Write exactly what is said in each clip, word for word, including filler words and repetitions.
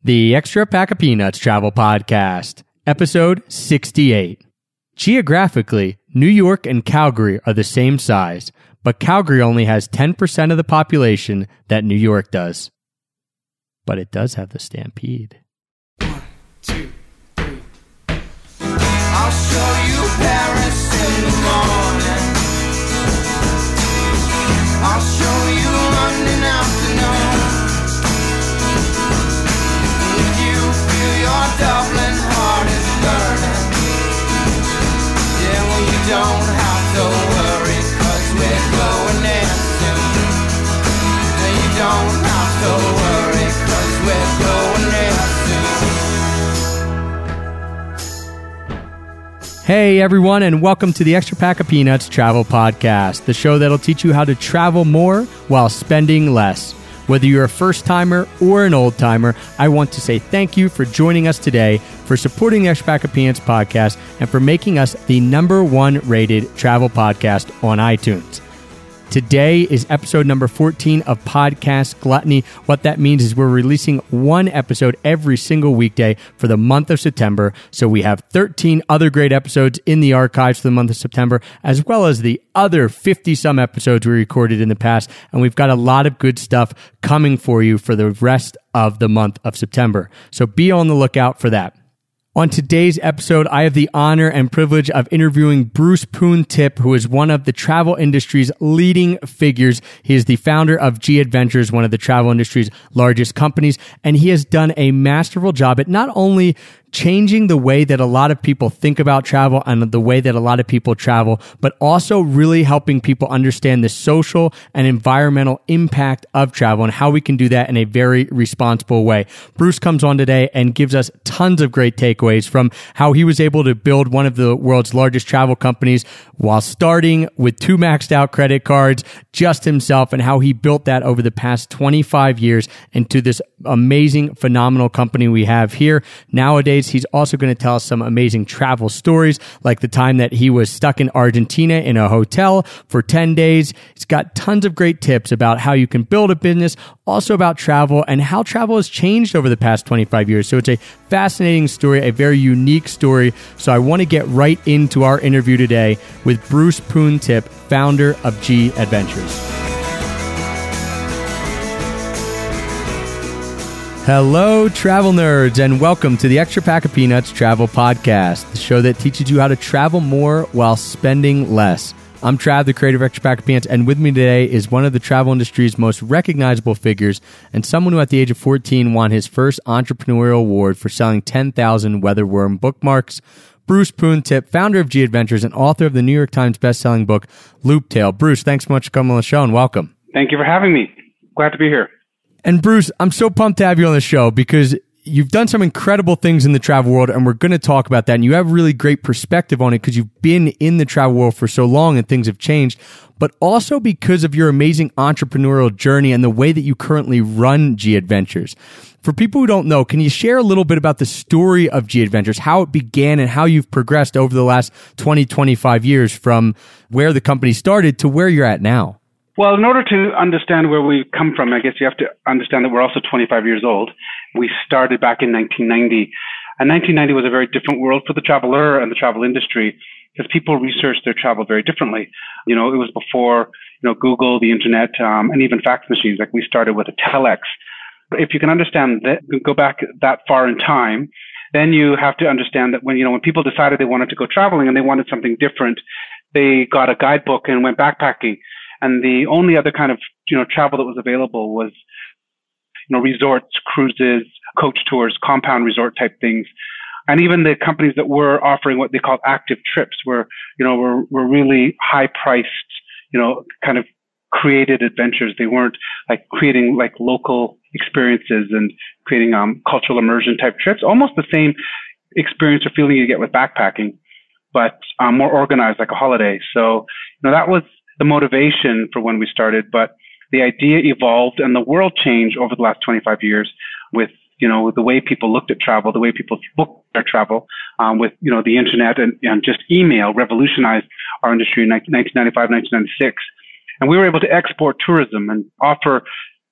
The Extra Pack of Peanuts Travel Podcast, episode sixty-eight. Geographically, New York and Calgary are the same size, but Calgary only has ten percent of the population that New York does. But it does have the Stampede. One, two, three. I'll show you Paris in the morning. I'll show you London afternoon. If you feel your Dublin heart is burning, yeah, well, you don't have to worry, 'cause we're going there soon. No, you don't have to worry, 'cause we're going there soon. Hey everyone, and welcome to the Extra Pack of Peanuts Travel Podcast, the show that'll teach you how to travel more while spending less. Whether you're a first-timer or an old-timer, I want to say thank you for joining us today, for supporting the Extra Pack of Peanuts podcast, and for making us the number one rated travel podcast on iTunes. Today is episode number fourteen of Podcast Gluttony. What that means is we're releasing one episode every single weekday for the month of September. So we have thirteen other great episodes in the archives for the month of September, as well as the other fifty-some episodes we recorded in the past. And we've got a lot of good stuff coming for you for the rest of the month of September. So be on the lookout for that. On today's episode, I have the honor and privilege of interviewing Bruce Poon-Tip, who is one of the travel industry's leading figures. He is the founder of G Adventures, one of the travel industry's largest companies, and he has done a masterful job at not only changing the way that a lot of people think about travel and the way that a lot of people travel, but also really helping people understand the social and environmental impact of travel and how we can do that in a very responsible way. Bruce comes on today and gives us tons of great takeaways from how he was able to build one of the world's largest travel companies while starting with two maxed out credit cards, just himself, and how he built that over the past twenty-five years into this amazing, phenomenal company we have here. Nowadays, he's also going to tell us some amazing travel stories, like the time that he was stuck in Argentina in a hotel for ten days. He's got tons of great tips about how you can build a business, also about travel and how travel has changed over the past twenty-five years. So it's a fascinating story, a very unique story. So I want to get right into our interview today with Bruce Poon-Tip, founder of G Adventures. Hello, travel nerds, and welcome to the Extra Pack of Peanuts Travel Podcast, the show that teaches you how to travel more while spending less. I'm Trav, the creator of Extra Pack of Peanuts, and with me today is one of the travel industry's most recognizable figures and someone who at the age of fourteen won his first entrepreneurial award for selling ten thousand Weatherworm bookmarks. Bruce Poon-Tip, founder of G Adventures and author of the New York Times bestselling book, Looptail. Bruce, thanks so much for coming on the show, and welcome. Thank you for having me. Glad to be here. And Bruce, I'm so pumped to have you on the show because you've done some incredible things in the travel world, and we're going to talk about that. And you have really great perspective on it because you've been in the travel world for so long and things have changed, but also because of your amazing entrepreneurial journey and the way that you currently run G Adventures. For people who don't know, can you share a little bit about the story of G Adventures, how it began and how you've progressed over the last twenty, twenty-five years from where the company started to where you're at now? Well, in order to understand where we come from, I guess you have to understand that we're also twenty-five years old. We started back in nineteen ninety. And nineteen ninety was a very different world for the traveler and the travel industry because people researched their travel very differently. You know, it was before, you know, Google, the internet, um, and even fax machines. Like we started with a telex. If you can understand that, go back that far in time, then you have to understand that when, you know, when people decided they wanted to go traveling and they wanted something different, they got a guidebook and went backpacking. And the only other kind of, you know, travel that was available was, you know, resorts, cruises, coach tours, compound resort type things. And even the companies that were offering what they call active trips were, you know, were, were really high priced, you know, kind of created adventures. They weren't like creating like local experiences and creating um, cultural immersion type trips, almost the same experience or feeling you get with backpacking, but um, more organized like a holiday. So, you know, that was the motivation for when we started, but the idea evolved and the world changed over the last twenty-five years with, you know, the way people looked at travel, the way people booked their travel, um, with, you know, the internet and, and just email revolutionized our industry in nineteen ninety-five, nineteen ninety-six. And we were able to export tourism and offer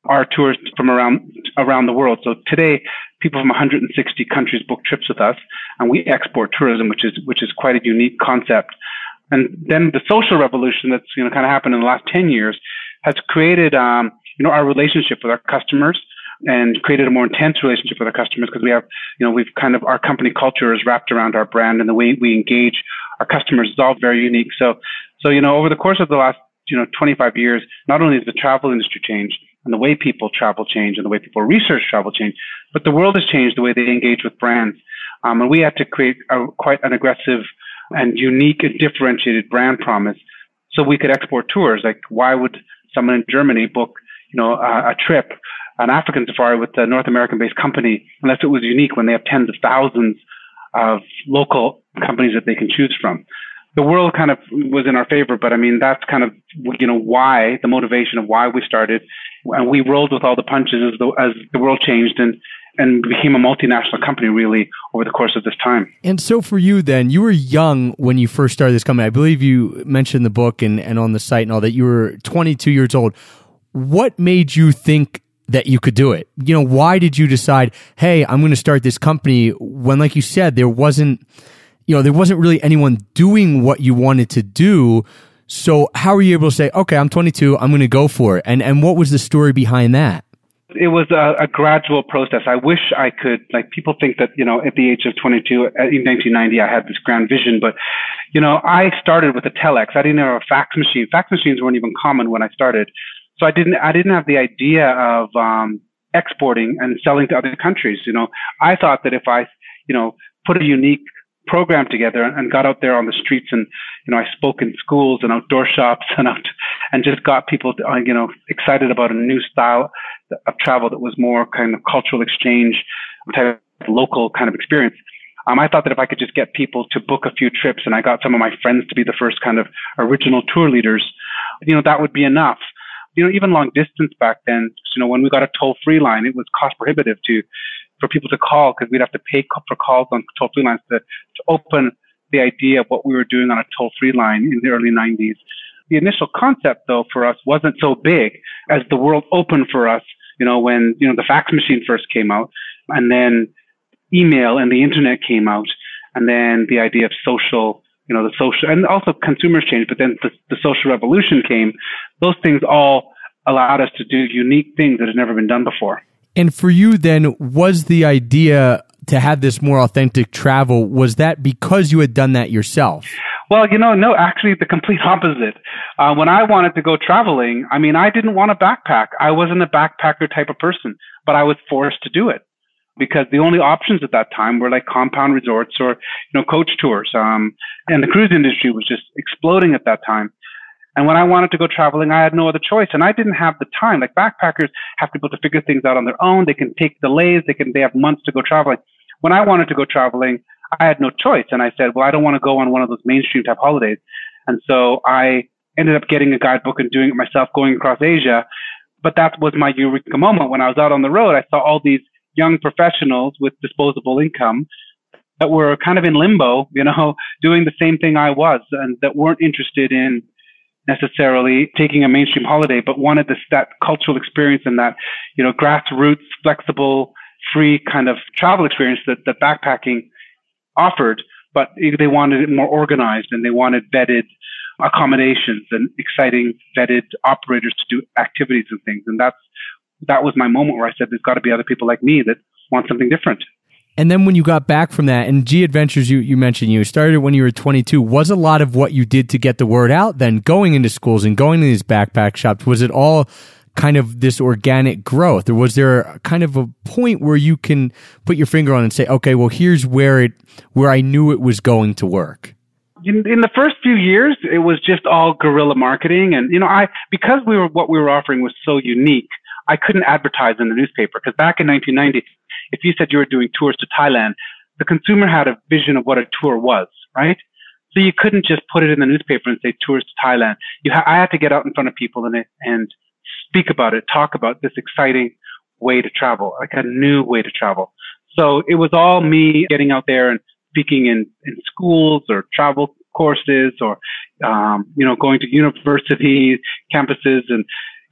our tours from around around the world. So today, people from one hundred sixty countries book trips with us, and we export tourism, which is which is quite a unique concept. And then the social revolution that's you know kind of happened in the last ten years has created um, you know our relationship with our customers and created a more intense relationship with our customers because we have you know we've kind of our company culture is wrapped around our brand, and the way we engage our customers is all very unique. So so you know over the course of the last you know twenty-five years, not only has the travel industry changed and the way people travel change and the way people research travel change, but the world has changed the way they engage with brands. Um, and we had to create a, quite an aggressive and unique and differentiated brand promise so we could export tours. Like, why would someone in Germany book, you know, a, a trip, an African safari with a North American-based company, unless it was unique when they have tens of thousands of local companies that they can choose from? The world kind of was in our favor, but I mean, that's kind of, you know, why, the motivation of why we started. And we rolled with all the punches as the, as the world changed and, and became a multinational company really over the course of this time. And so for you then, you were young when you first started this company. I believe you mentioned in the book and, and on the site and all that you were twenty-two years old. What made you think that you could do it? You know, why did you decide, hey, I'm going to start this company when, like you said, there wasn't, you know, there wasn't really anyone doing what you wanted to do. So how were you able to say, okay, I'm twenty-two, I'm going to go for it? And and what was the story behind that? It was a, a gradual process. I wish I could, like, people think that, you know, at the age of twenty-two, in nineteen ninety, I had this grand vision, but, you know, I started with a telex. I didn't have a fax machine. Fax machines weren't even common when I started. So I didn't, I didn't have the idea of, um, exporting and selling to other countries. You know, I thought that if I, you know, put a unique program together and got out there on the streets and, you know, I spoke in schools and outdoor shops and out, and just got people, to, uh, you know, excited about a new style of travel that was more kind of cultural exchange, type of local kind of experience. Um, I thought that if I could just get people to book a few trips and I got some of my friends to be the first kind of original tour leaders, you know, that would be enough. You know, even long distance back then, you know, when we got a toll-free line, it was cost prohibitive to, for people to call because we'd have to pay for calls on toll-free lines to, to open the idea of what we were doing on a toll-free line in the early nineties. The initial concept, though, for us wasn't so big as the world opened for us, you know, when, you know, the fax machine first came out and then email and the internet came out and then the idea of social, you know, the social, and also consumers changed, but then the, the social revolution came. Those things all allowed us to do unique things that had never been done before. And for you then, was the idea to have this more authentic travel, was that because you had done that yourself? Well, you know, no, actually the complete opposite. Uh, when I wanted to go traveling, I mean, I didn't want a backpack. I wasn't a backpacker type of person, but I was forced to do it because the only options at that time were like compound resorts or, you know, coach tours. Um, and the cruise industry was just exploding at that time. And when I wanted to go traveling, I had no other choice. And I didn't have the time. Like backpackers have to be able to figure things out on their own. They can take delays. They can, they have months to go traveling. When I wanted to go traveling, I had no choice. And I said, well, I don't want to go on one of those mainstream type holidays. And so I ended up getting a guidebook and doing it myself, going across Asia. But that was my eureka moment. When I was out on the road, I saw all these young professionals with disposable income that were kind of in limbo, you know, doing the same thing I was, and that weren't interested in necessarily taking a mainstream holiday, but wanted this, that cultural experience and that, you know, grassroots, flexible, free kind of travel experience that, that backpacking offered, but they wanted it more organized and they wanted vetted accommodations and exciting vetted operators to do activities and things. And that's, that was my moment where I said, there's got to be other people like me that want something different. And then when you got back from that, and G Adventures, you, you mentioned you started when you were twenty-two, was a lot of what you did to get the word out then, going into schools and going to these backpack shops, was it all kind of this organic growth? Or was there kind of a point where you can put your finger on and say, okay, well, here's where it, where I knew it was going to work? In, in the first few years, it was just all guerrilla marketing. And, you know, I, because we were, what we were offering was so unique, I couldn't advertise in the newspaper. Because back in nineteen ninety, if you said you were doing tours to Thailand, the consumer had a vision of what a tour was, right? So you couldn't just put it in the newspaper and say tours to Thailand. You ha- I had to get out in front of people and, and speak about it, talk about this exciting way to travel, like a new way to travel. So it was all me getting out there and speaking in, in schools or travel courses or, um, you know, going to university campuses and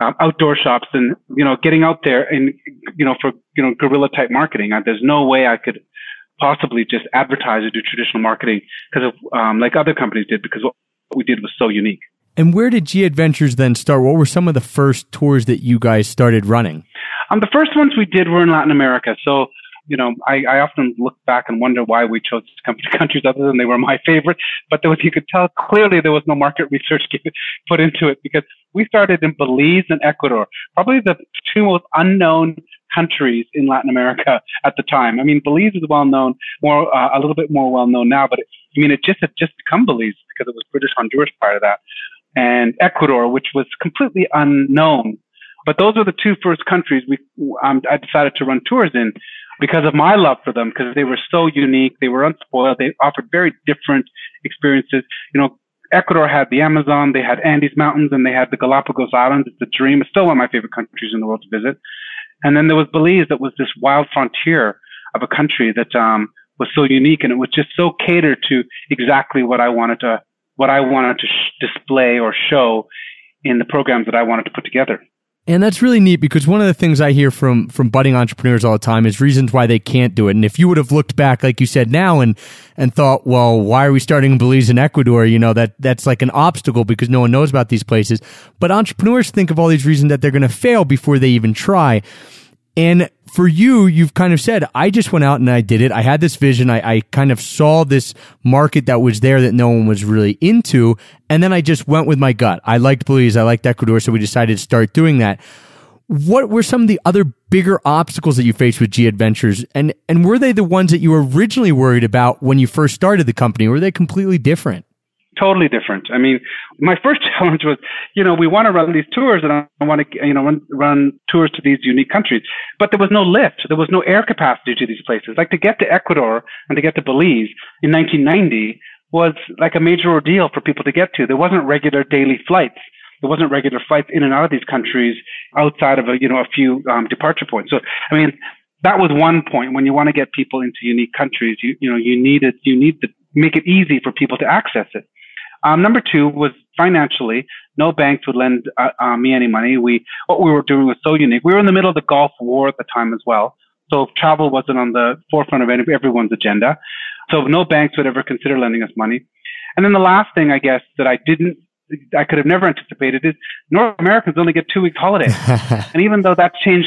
um, outdoor shops and, you know, getting out there and, you know, for, you know, guerrilla type marketing. Uh, there's no way I could possibly just advertise or do traditional marketing because of, um, like other companies did, because what we did was so unique. And where did G Adventures then start? What were some of the first tours that you guys started running? Um, the first ones we did were in Latin America. So, you know, I, I often look back and wonder why we chose to come to countries other than they were my favorite. But there was, you could tell clearly there was no market research put into it, because we started in Belize and Ecuador, probably the two most unknown countries in Latin America at the time. I mean, Belize is well known, more uh, a little bit more well known now, but it, I mean, it just had just become Belize because it was British Honduras prior to that, and Ecuador, which was completely unknown. But those were the two first countries we um, I decided to run tours in because of my love for them, because they were so unique, they were unspoiled, they offered very different experiences. You know, Ecuador had the Amazon, they had Andes Mountains, and they had the Galapagos Islands. It's a dream. It's still one of my favorite countries in the world to visit. And then there was Belize, that was this wild frontier of a country that um, was so unique, and it was just so catered to exactly what I wanted to what I wanted to sh- display or show in the programs that I wanted to put together. And that's really neat, because one of the things I hear from from budding entrepreneurs all the time is reasons why they can't do it. And if you would have looked back, like you said now, and and thought, well, why are we starting in Belize and Ecuador? You know, that that's like an obstacle because no one knows about these places. But entrepreneurs think of all these reasons that they're going to fail before they even try. And for you, you've kind of said, I just went out and I did it. I had this vision. I, I kind of saw this market that was there that no one was really into. And then I just went with my gut. I liked Belize. I liked Ecuador. So we decided to start doing that. What were some of the other bigger obstacles that you faced with G Adventures? And, and were they the ones that you were originally worried about when you first started the company? Or were they completely different? Totally different. I mean, my first challenge was, you know, we want to run these tours and I want to, you know, run, run tours to these unique countries, but there was no lift. There was no air capacity to these places. Like to get to Ecuador and to get to Belize in nineteen ninety was like a major ordeal for people to get to. There wasn't regular daily flights. There wasn't regular flights in and out of these countries outside of a, you know, a few um, departure points. So, I mean, that was one point. When you want to get people into unique countries, you, you know, you need it, you need to make it easy for people to access it. Um, number two was financially. No banks would lend uh, uh, me any money. We, what we were doing was so unique. We were in the middle of the Gulf War at the time as well. So travel wasn't on the forefront of everyone's agenda. So no banks would ever consider lending us money. And then the last thing, I guess, that I didn't, I could have never anticipated is North Americans only get two weeks holiday. And even though that's changed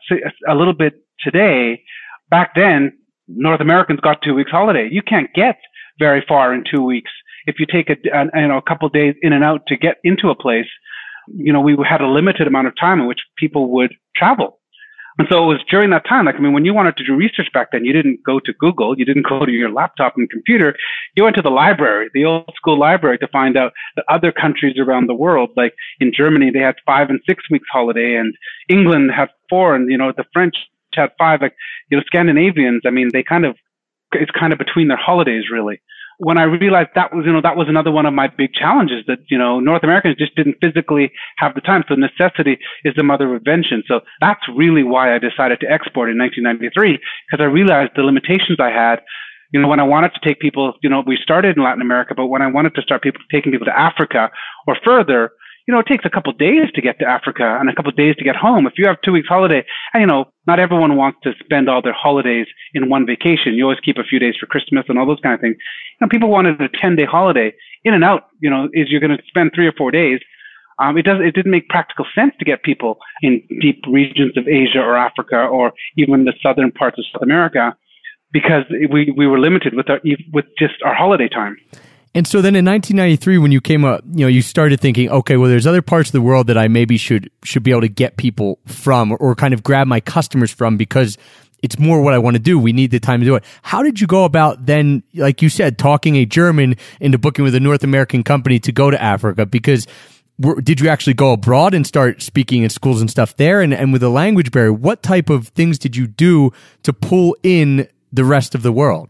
a little bit today, back then, North Americans got two weeks holiday. You can't get very far in two weeks. If you take a, a you know a couple of days in and out to get into a place, you know, we had a limited amount of time in which people would travel. And so it was during that time, like, I mean, when you wanted to do research back then, you didn't go to Google, you didn't go to your laptop and computer, you went to the library, the old school library, to find out that other countries around the world, like in Germany, they had five and six weeks holiday, and England had four, and, you know, the French had five, like, you know, Scandinavians, I mean, they kind of, it's kind of between their holidays, really. When I realized that was, you know, that was another one of my big challenges, that, you know, North Americans just didn't physically have the time. So necessity is the mother of invention. So that's really why I decided to export in nineteen ninety-three, because I realized the limitations I had. You know, when I wanted to take people, you know, we started in Latin America, but when I wanted to start people, taking people to Africa or further, you know, it takes a couple of days to get to Africa and a couple of days to get home. If you have two weeks holiday, and, you know, not everyone wants to spend all their holidays in one vacation. You always keep a few days for Christmas and all those kind of things. You know, people wanted a ten day holiday in and out, you know, is you're going to spend three or four days. Um, it does, it didn't make practical sense to get people in deep regions of Asia or Africa or even the southern parts of South America, because we, we were limited with our, with just our holiday time. And so then in nineteen ninety-three, when you came up, you know, you started thinking, okay, well, there's other parts of the world that I maybe should should be able to get people from, or, or kind of grab my customers from, because it's more what I want to do. We need the time to do it. How did you go about then, like you said, talking a German into booking with a North American company to go to Africa? Because were, did you actually go abroad and start speaking in schools and stuff there? And, and with the language barrier, what type of things did you do to pull in the rest of the world?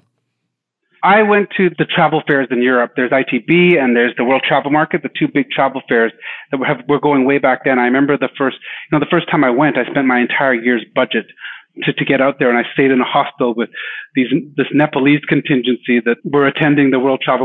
I went to the travel fairs in Europe. There's I T B and there's the World Travel Market, the two big travel fairs that were, have, were going way back then. I remember the first, you know, the first time I went, I spent my entire year's budget to, to get out there, and I stayed in a hostel with these, this Nepalese contingency that were attending the World Travel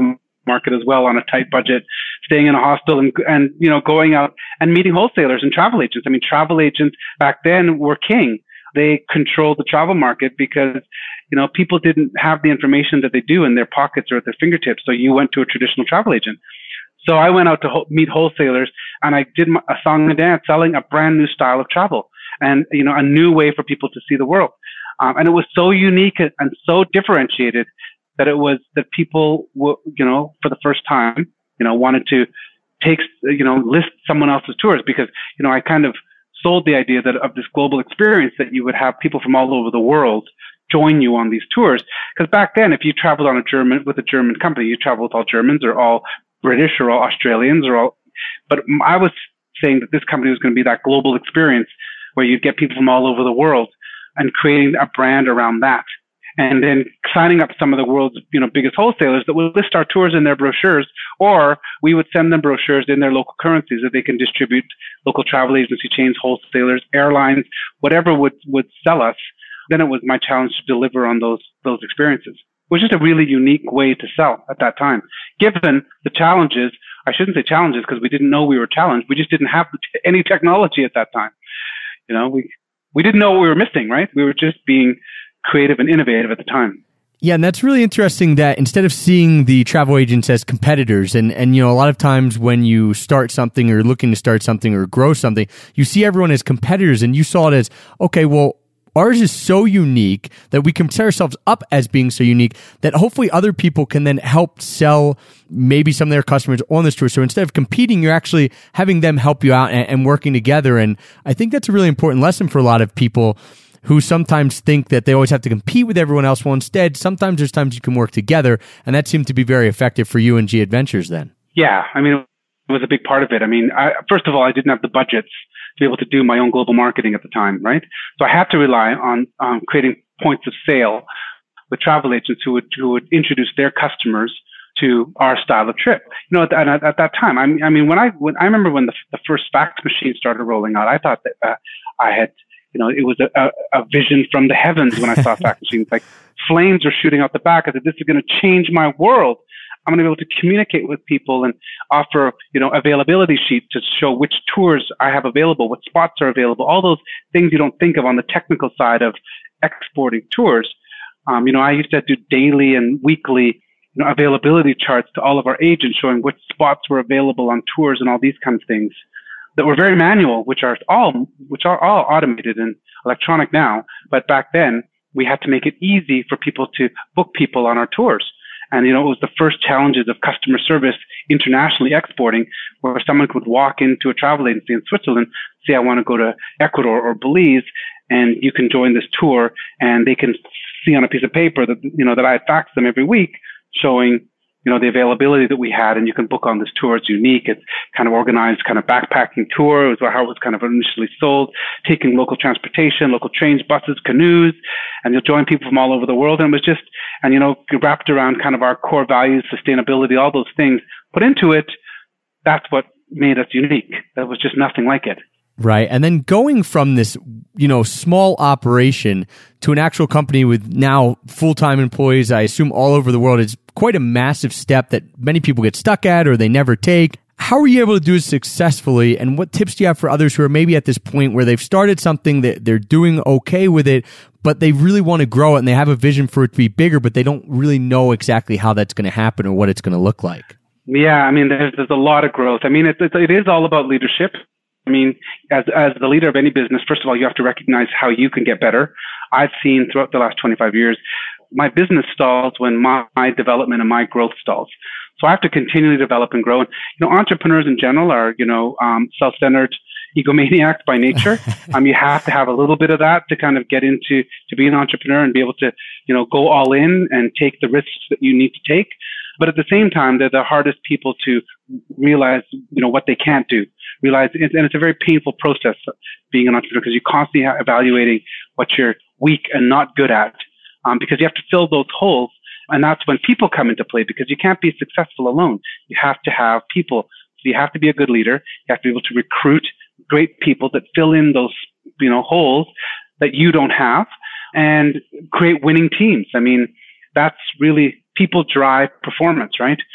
market as well on a tight budget, staying in a hostel and, and, you know, going out and meeting wholesalers and travel agents. I mean, travel agents back then were king. They controlled the travel market because, you know, people didn't have the information that they do in their pockets or at their fingertips. So you went to a traditional travel agent. So I went out to ho- meet wholesalers, and I did my, a song and dance selling a brand new style of travel and, you know, a new way for people to see the world. Um, and it was so unique and so differentiated that it was that people, w- you know, for the first time, you know, wanted to take, you know, list someone else's tours because, you know, I kind of sold the idea that of this global experience that you would have people from all over the world join you on these tours. Because back then, if you traveled on a German, with a German company, you traveled with all Germans or all British or all Australians or all, but I was saying that this company was going to be that global experience where you'd get people from all over the world and creating a brand around that. And then signing up some of the world's, you know, biggest wholesalers that would list our tours in their brochures, or we would send them brochures in their local currencies that they can distribute. Local travel agency chains, wholesalers, airlines, whatever would, would sell us. Then it was my challenge to deliver on those, those experiences. It was just a really unique way to sell at that time. Given the challenges, I shouldn't say challenges because we didn't know we were challenged. We just didn't have any technology at that time. You know, we, we didn't know what we were missing, right? We were just being creative and innovative at the time. Yeah, and that's really interesting that instead of seeing the travel agents as competitors, and, and you know, a lot of times when you start something or looking to start something or grow something, you see everyone as competitors, and you saw it as, okay, well, ours is so unique that we can set ourselves up as being so unique that hopefully other people can then help sell maybe some of their customers on this tour. So instead of competing, you're actually having them help you out and, and working together. And I think that's a really important lesson for a lot of people who sometimes think that they always have to compete with everyone else. Well, instead, sometimes there's times you can work together, and that seemed to be very effective for you and G Adventures then. Yeah, I mean, it was a big part of it. I mean, I, first of all, I didn't have the budgets to be able to do my own global marketing at the time, right? So I had to rely on um, creating points of sale with travel agents who would who would introduce their customers to our style of trip. You know, at, at, at that time, I mean, I mean, when I when I remember when the, the first fax machine started rolling out, I thought that uh, I had, you know, it was a, a, a vision from the heavens when I saw fax machines. Like flames were shooting out the back. I said, this is going to change my world. I'm going to be able to communicate with people and offer, you know, availability sheets to show which tours I have available, what spots are available, all those things you don't think of on the technical side of exporting tours. Um, you know, I used to do daily and weekly, you know, availability charts to all of our agents showing which spots were available on tours and all these kinds of things that were very manual, which are all, which are all automated and electronic now. But back then we had to make it easy for people to book people on our tours. And, you know, it was the first challenges of customer service internationally exporting, where someone could walk into a travel agency in Switzerland, say, I want to go to Ecuador or Belize, and you can join this tour, and they can see on a piece of paper that, you know, that I had faxed them every week showing, you know, the availability that we had, and you can book on this tour. It's unique. It's kind of organized, kind of backpacking tour. It was how it was kind of initially sold, taking local transportation, local trains, buses, canoes, and you'll join people from all over the world. And it was just, and, you know, wrapped around kind of our core values, sustainability, all those things put into it. That's what made us unique. There was just nothing like it. Right. And then going from this, you know, small operation to an actual company with now full-time employees, I assume all over the world, is quite a massive step that many people get stuck at or they never take. How are you able to do it successfully? And what tips do you have for others who are maybe at this point where they've started something, that they're doing okay with it, but they really want to grow it and they have a vision for it to be bigger, but they don't really know exactly how that's going to happen or what it's going to look like? Yeah, I mean, there's, there's a lot of growth. I mean, it, it, it is all about leadership. I mean, as as the leader of any business, first of all, you have to recognize how you can get better. I've seen throughout the last twenty-five years, my business stalls when my, my development and my growth stalls. So I have to continually develop and grow. And, you know, entrepreneurs in general are, you know, um, self-centered egomaniacs by nature. um, you have to have a little bit of that to kind of get into, to be an entrepreneur and be able to, you know, go all in and take the risks that you need to take. But at the same time, they're the hardest people to realize, you know, what they can't do. Realize, and it's a very painful process being an entrepreneur because you're constantly evaluating what you're weak and not good at, um, because you have to fill those holes. And that's when people come into play, because you can't be successful alone. You have to have people. So you have to be a good leader. You have to be able to recruit great people that fill in those, you know, holes that you don't have, and create winning teams. I mean, that's really, people drive performance, right?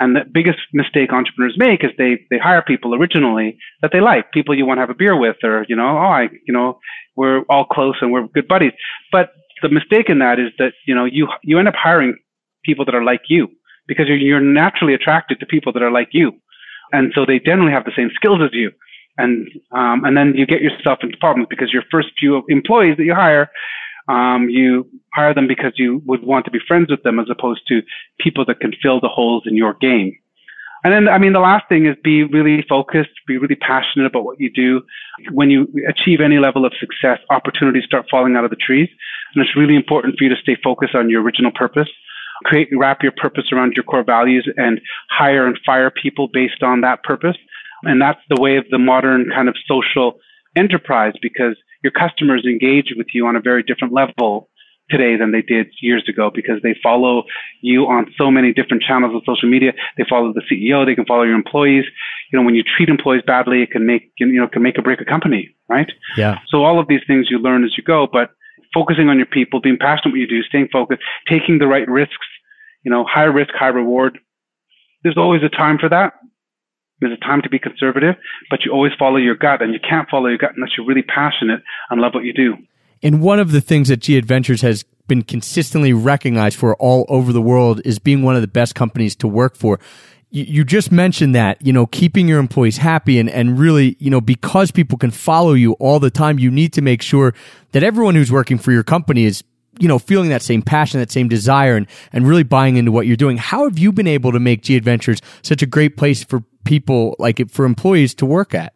And the biggest mistake entrepreneurs make is they, they hire people originally that they like, people you want to have a beer with, or, you know, oh, I, you know, we're all close and we're good buddies. But the mistake in that is that, you know, you, you end up hiring people that are like you because you're, you're naturally attracted to people that are like you. And so they generally have the same skills as you. And, um, and then you get yourself into problems because your first few employees that you hire, um, you hire them because you would want to be friends with them as opposed to people that can fill the holes in your game. And then, I mean, the last thing is be really focused, be really passionate about what you do. When you achieve any level of success, opportunities start falling out of the trees. And it's really important for you to stay focused on your original purpose. Create, wrap your purpose around your core values and hire and fire people based on that purpose. And that's the way of the modern kind of social enterprise, because your customers engage with you on a very different level today than they did years ago, because they follow you on so many different channels of social media. They follow the C E O. They can follow your employees. You know, when you treat employees badly, it can make, you know, can make or break a company, right? Yeah. So all of these things you learn as you go, but focusing on your people, being passionate what you do, staying focused, taking the right risks, you know, high risk, high reward. There's always a time for that. There's a time to be conservative, but you always follow your gut, and you can't follow your gut unless you're really passionate and love what you do. And one of the things that G Adventures has been consistently recognized for all over the world is being one of the best companies to work for. You, you just mentioned that, you know, keeping your employees happy and, and really, you know, because people can follow you all the time, you need to make sure that everyone who's working for your company is, you know, feeling that same passion, that same desire, and, and really buying into what you're doing. How have you been able to make G Adventures such a great place for people, like for employees to work at?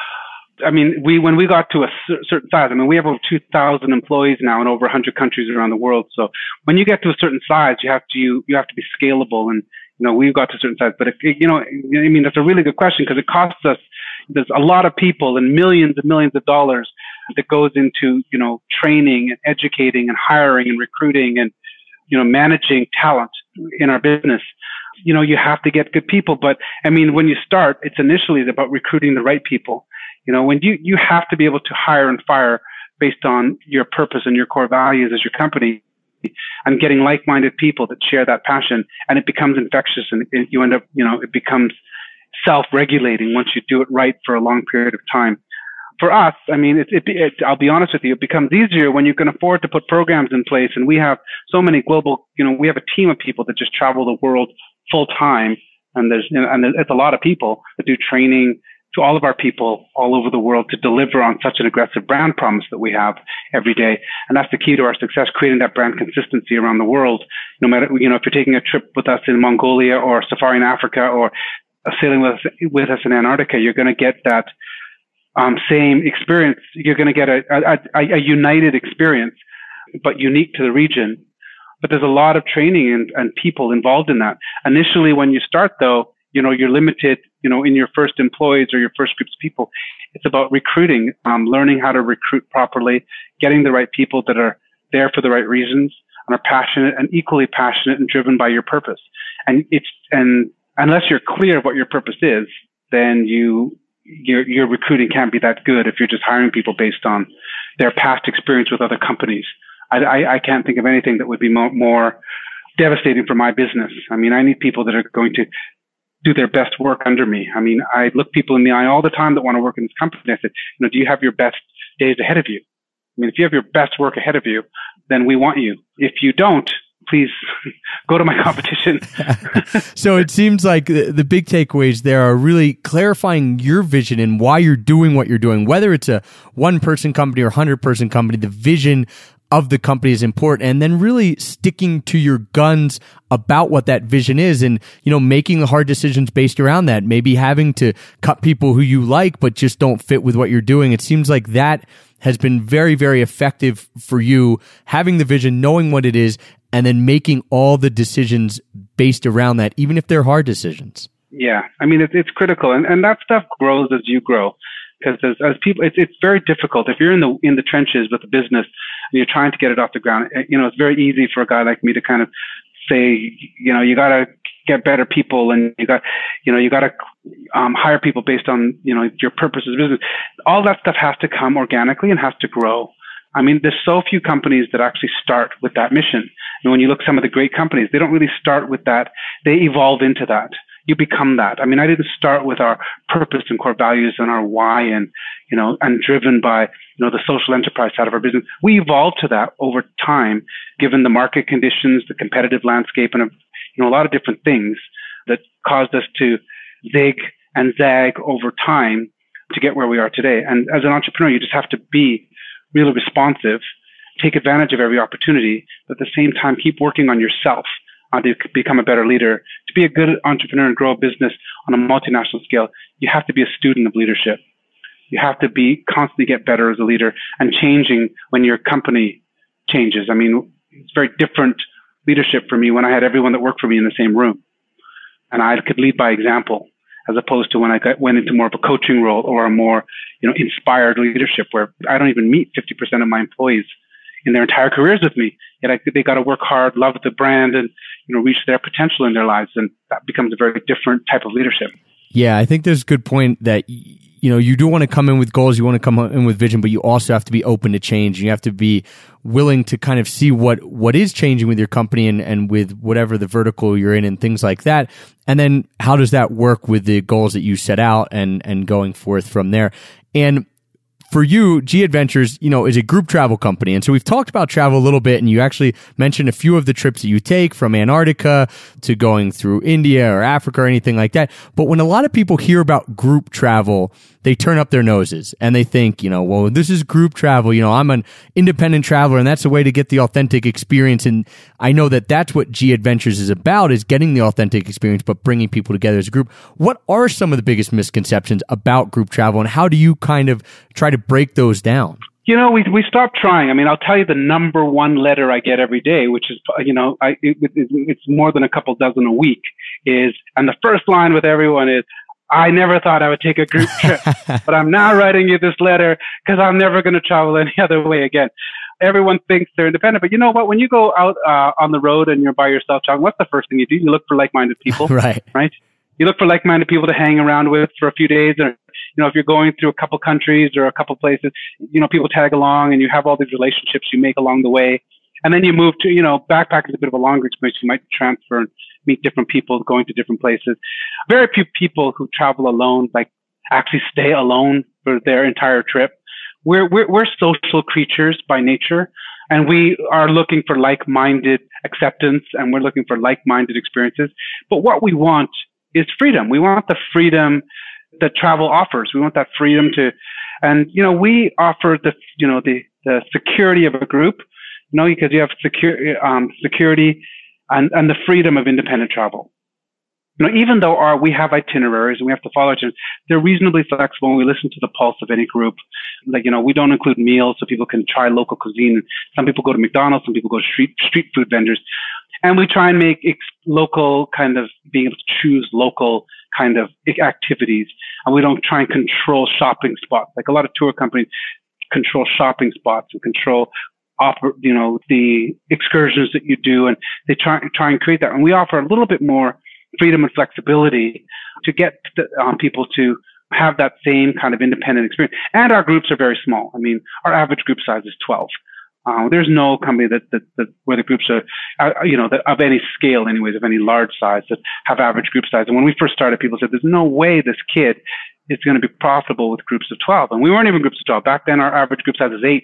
I mean, we when we got to a certain size, I mean, we have over two thousand employees now in over one hundred countries around the world. So when you get to a certain size, you have to you, you have to be scalable, and you know, we've got to a certain size. But it, you know, I mean, that's a really good question because it costs us. There's a lot of people and millions and millions of dollars that goes into, you know, training and educating and hiring and recruiting and, you know, managing talent in our business. You know, you have to get good people. But I mean, when you start, it's initially about recruiting the right people. You know, when you, you have to be able to hire and fire based on your purpose and your core values as your company, and getting like-minded people that share that passion, and it becomes infectious, and it, you end up, you know, it becomes self-regulating once you do it right for a long period of time. For us, I mean, it, it, it, I'll be honest with you, it becomes easier when you can afford to put programs in place. And we have so many global, you know, we have a team of people that just travel the world full time. And there's, you know, and it's a lot of people that do training to all of our people all over the world to deliver on such an aggressive brand promise that we have every day. And that's the key to our success, creating that brand consistency around the world. No matter, you know, if you're taking a trip with us in Mongolia or safari in Africa or sailing with, with us in Antarctica, you're going to get that um, same experience. You're going to get a, a, a, a united experience, but unique to the region. But there's a lot of training and, and people involved in that. Initially, when you start, though, you know, you're limited, you know, in your first employees or your first groups of people. It's about recruiting, um, learning how to recruit properly, getting the right people that are there for the right reasons and are passionate and equally passionate and driven by your purpose. And it's, and unless you're clear of what your purpose is, then you, your, your recruiting can't be that good if you're just hiring people based on their past experience with other companies. I, I, I can't think of anything that would be more, more devastating for my business. I mean, I need people that are going to do their best work under me. I mean, I look people in the eye all the time that want to work in this company. I said, you know, do you have your best days ahead of you? I mean, if you have your best work ahead of you, then we want you. If you don't, please go to my competition. So it seems like the, the big takeaways there are really clarifying your vision and why you're doing what you're doing, whether it's a one person company or one hundred person company. The vision of the company is important, and then really sticking to your guns about what that vision is, and, you know, making the hard decisions based around that, maybe having to cut people who you like, but just don't fit with what you're doing. It seems like that has been very, very effective for you, having the vision, knowing what it is, and then making all the decisions based around that, even if they're hard decisions. Yeah. I mean, it, it's critical, and, and that stuff grows as you grow. Because as, as people, it's, it's very difficult. If you're in the in the trenches with the business and you're trying to get it off the ground, you know, it's very easy for a guy like me to kind of say, you know, you got to get better people, and you got, you know, you got to um, hire people based on, you know, your purpose as a business. All that stuff has to come organically and has to grow. I mean, there's so few companies that actually start with that mission. And when you look at some of the great companies, they don't really start with that. They evolve into that. you become that. I mean, I didn't start with our purpose and core values and our why and, you know, and driven by, you know, the social enterprise side of our business. We evolved to that over time, given the market conditions, the competitive landscape, and, you know, a lot of different things that caused us to zig and zag over time to get where we are today. And as an entrepreneur, you just have to be really responsive, take advantage of every opportunity, but at the same time, keep working on yourself uh, to become a better leader. To be a good entrepreneur and grow a business on a multinational scale, you have to be a student of leadership. You have to be constantly get better as a leader and changing when your company changes. I mean, it's very different leadership for me when I had everyone that worked for me in the same room. And I could lead by example, as opposed to when I got, went into more of a coaching role or a more, you know, inspired leadership where I don't even meet fifty percent of my employees in their entire careers with me. Yet I, they got to work hard, love the brand, and, you know, reach their potential in their lives. And that becomes a very different type of leadership. Yeah, I think there's a good point that, you know, you do want to come in with goals, you want to come in with vision, but you also have to be open to change. You have to be willing to kind of see what, what is changing with your company and, and with whatever the vertical you're in and things like that. And then how does that work with the goals that you set out and, and going forth from there? And for you, G Adventures, you know, is a group travel company. And so we've talked about travel a little bit, and you actually mentioned a few of the trips that you take, from Antarctica to going through India or Africa or anything like that. But when a lot of people hear about group travel, they turn up their noses and they think, you know, well, this is group travel. You know, I'm an independent traveler and that's a way to get the authentic experience. And I know that that's what G Adventures is about, is getting the authentic experience, but bringing people together as a group. What are some of the biggest misconceptions about group travel, and how do you kind of try to break those down? You know, we we stopped trying. I mean, I'll tell you the number one letter I get every day, which is, you know, I it, it, it's more than a couple dozen a week, is, and the first line with everyone is, I never thought I would take a group trip, but I'm now writing you this letter because I'm never going to travel any other way again. Everyone thinks they're independent, but you know what? When you go out uh, on the road and you're by yourself traveling, what's the first thing you do? You look for like-minded people, right? Right? You look for like-minded people to hang around with for a few days, or, you know, if you're going through a couple countries or a couple places, you know, people tag along and you have all these relationships you make along the way. And then you move to, you know, backpack is a bit of a longer experience. You might transfer and meet different people going to different places. Very few people who travel alone, like, actually stay alone for their entire trip. We're, we're, we're social creatures by nature, and we are looking for like-minded acceptance, and we're looking for like-minded experiences. But what we want is freedom. We want the freedom that travel offers. We want that freedom to, and, you know, we offer the, you know, the, the security of a group, you know, because you have secure, um, security and, and the freedom of independent travel. You know, even though our, we have itineraries and we have to follow itineraries, they're reasonably flexible, and we listen to the pulse of any group. Like, you know, we don't include meals so people can try local cuisine. Some people go to McDonald's, some people go to street, street food vendors. And we try and make ex- local kind of, being able to choose local kind of activities. And we don't try and control shopping spots. Like a lot of tour companies control shopping spots and control, offer, you know, the excursions that you do, and they try, try and create that. And we offer a little bit more freedom and flexibility to get the, um, people to have that same kind of independent experience. And our groups are very small. I mean, our average group size is twelve. Uh, there's no company that, that, that where the groups are, uh, you know, that of any scale anyways, of any large size, that have average group size. And when we first started, people said, there's no way this kid is going to be profitable with groups of twelve. And we weren't even groups of twelve. Back then, our average group size was eight.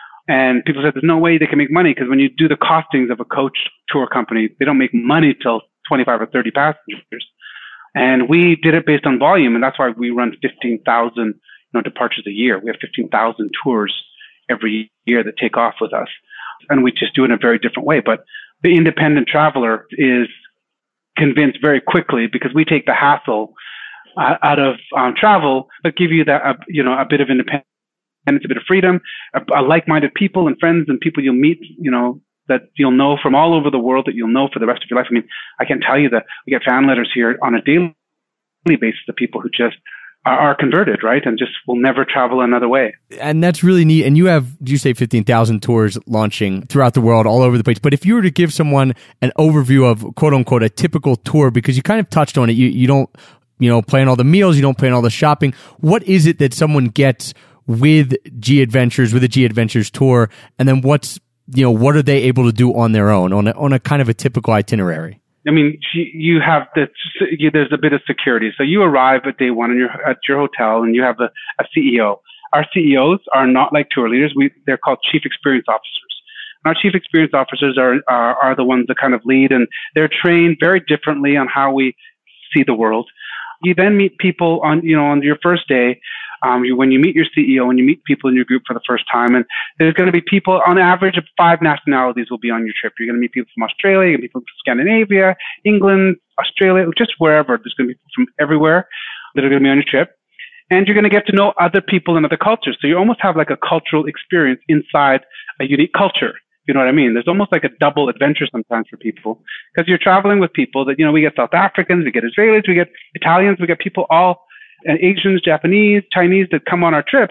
And people said, there's no way they can make money, because when you do the costings of a coach tour company, they don't make money till twenty-five or thirty passengers. And we did it based on volume. And that's why we run fifteen thousand, you know, departures a year. We have fifteen thousand tours every year that take off with us. And we just do it in a very different way. But the independent traveler is convinced very quickly, because we take the hassle uh, out of um, travel, but give you that, uh, you know, a bit of independence, a bit of freedom, a, a like-minded people and friends and people you'll meet, you know, that you'll know from all over the world, that you'll know for the rest of your life. I mean, I can tell you that we get fan letters here on a daily basis of people who just are, are converted, right? And just will never travel another way. And that's really neat. And you have, do you say fifteen thousand tours launching throughout the world, all over the place. But if you were to give someone an overview of, quote unquote, a typical tour, because you kind of touched on it, you, you don't, you know, plan all the meals, you don't plan all the shopping. What is it that someone gets with G Adventures, with a G Adventures tour? And then what's, you know, what are they able to do on their own, on a, on a kind of a typical itinerary? I mean, you have the, there's a bit of security. So you arrive at day one and you're at your hotel and you have a, a C E O. Our C E Os are not like tour leaders. We, they're called chief experience officers. And our chief experience officers are, are, are the ones that kind of lead, and they're trained very differently on how we see the world. You then meet people on, you know, on your first day. Um, you, when you meet your C E O and you meet people in your group for the first time, and there's going to be people on average of five nationalities will be on your trip. You're going to meet people from Australia, you're going to meet people from Scandinavia, England, Australia, just wherever. There's going to be people from everywhere that are going to be on your trip. And you're going to get to know other people and other cultures. So you almost have like a cultural experience inside a unique culture. You know what I mean? There's almost like a double adventure sometimes for people, because you're traveling with people that, you know, we get South Africans, we get Israelis, we get Italians, we get people all, and Asians, Japanese, Chinese that come on our trips,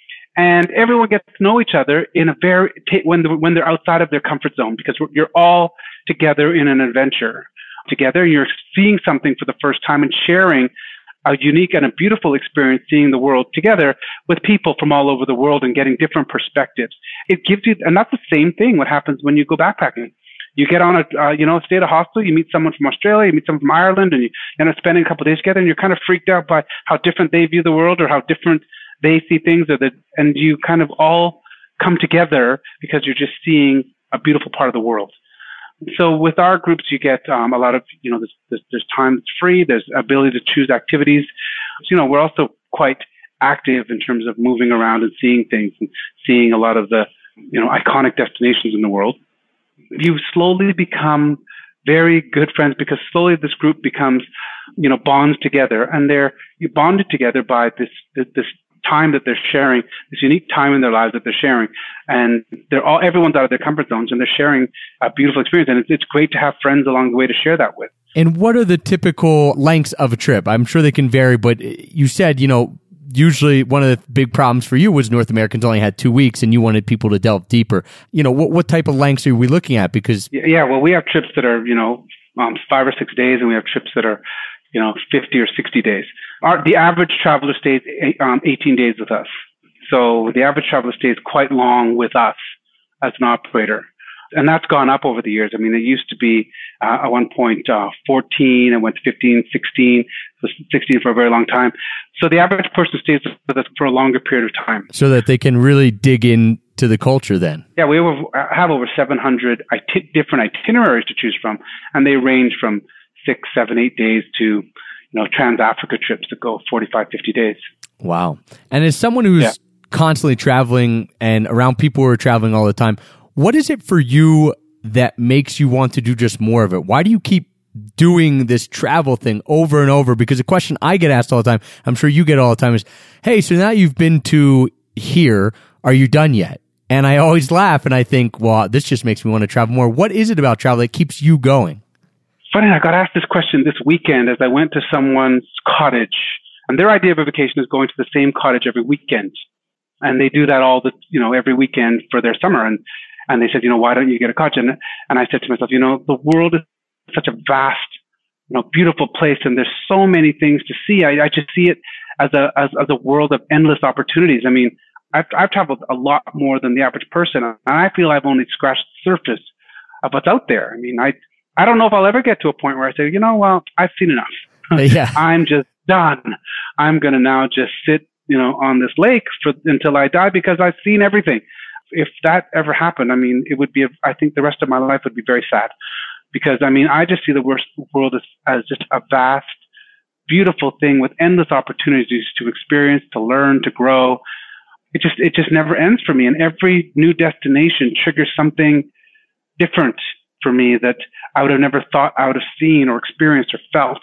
and everyone gets to know each other in a very when the, when they're outside of their comfort zone, because you're all together in an adventure together. You're seeing something for the first time and sharing a unique and a beautiful experience, seeing the world together with people from all over the world and getting different perspectives. It gives you, and that's the same thing. What happens when you go backpacking? You get on a, uh, you know, stay at a hostel, you meet someone from Australia, you meet someone from Ireland, and you end up spending a couple of days together, and you're kind of freaked out by how different they view the world or how different they see things, or that, and you kind of all come together because you're just seeing a beautiful part of the world. So with our groups, you get um, a lot of, you know, there's, there's, there's time that's free, there's ability to choose activities. So, you know, we're also quite active in terms of moving around and seeing things and seeing a lot of the, you know, iconic destinations in the world. You slowly become very good friends because slowly this group becomes, you know, bonds together, and they're you bonded together by this this time that they're sharing, this unique time in their lives that they're sharing, and they're all everyone's out of their comfort zones and they're sharing a beautiful experience, and it's, it's great to have friends along the way to share that with. And what are the typical lengths of a trip? I'm sure they can vary, but you said, you know, usually one of the big problems for you was North Americans only had two weeks and you wanted people to delve deeper. You know, what, what type of lengths are we looking at? Because yeah, well, we have trips that are, you know, um, five or six days, and we have trips that are, you know, fifty or sixty days. Our, the average traveler stays um, eighteen days with us. So the average traveler stays quite long with us as an operator. And that's gone up over the years. I mean, it used to be uh, at one point uh, fourteen, and went to fifteen, sixteen, so sixteen for a very long time. So the average person stays with us for a longer period of time. So that they can really dig into the culture then. Yeah, we have over seven hundred iti- different itineraries to choose from, and they range from six, seven, eight days to, you know, Trans-Africa trips that go forty-five, fifty days. Wow. And as someone who's yeah. constantly traveling and around people who are traveling all the time, what is it for you that makes you want to do just more of it? Why do you keep doing this travel thing over and over? Because the question I get asked all the time, I'm sure you get all the time, is, hey, so now you've been to here, are you done yet? And I always laugh and I think, well, this just makes me want to travel more. What is it about travel that keeps you going? Funny, I got asked this question this weekend as I went to someone's cottage, and their idea of a vacation is going to the same cottage every weekend. And they do that all the, you know, every weekend for their summer. And And they said, you know, why don't you get a cottage? And, and I said to myself, you know, the world is such a vast, you know, beautiful place, and there's so many things to see. I, I just see it as a as, as a world of endless opportunities. I mean, I've, I've traveled a lot more than the average person, and I feel I've only scratched the surface of what's out there. I mean, I I don't know if I'll ever get to a point where I say, you know, well, I've seen enough. Yeah. I'm just done. I'm going to now just sit, you know, on this lake for until I die because I've seen everything. If that ever happened, I mean, it would be, a, I think the rest of my life would be very sad, because I mean, I just see the worst world as, as just a vast, beautiful thing with endless opportunities to experience, to learn, to grow. It just, it just never ends for me. And every new destination triggers something different for me that I would have never thought I would have seen or experienced or felt.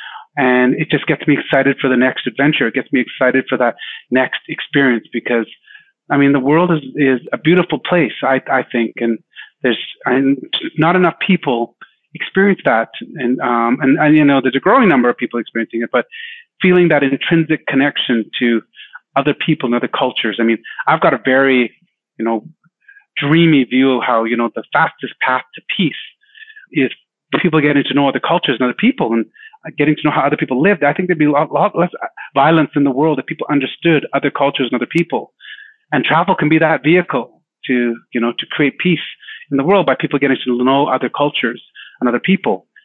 And it just gets me excited for the next adventure. It gets me excited for that next experience, because I mean, the world is, is a beautiful place, I, I think, and there's and not enough people experience that. And, um, and, and, you know, there's a growing number of people experiencing it, but feeling that intrinsic connection to other people and other cultures. I mean, I've got a very, you know, dreamy view of how, you know, the fastest path to peace is people getting to know other cultures and other people and getting to know how other people lived. I think there'd be a lot, lot less violence in the world if people understood other cultures and other people. And travel can be that vehicle to, you know, to create peace in the world by people getting to know other cultures and other people.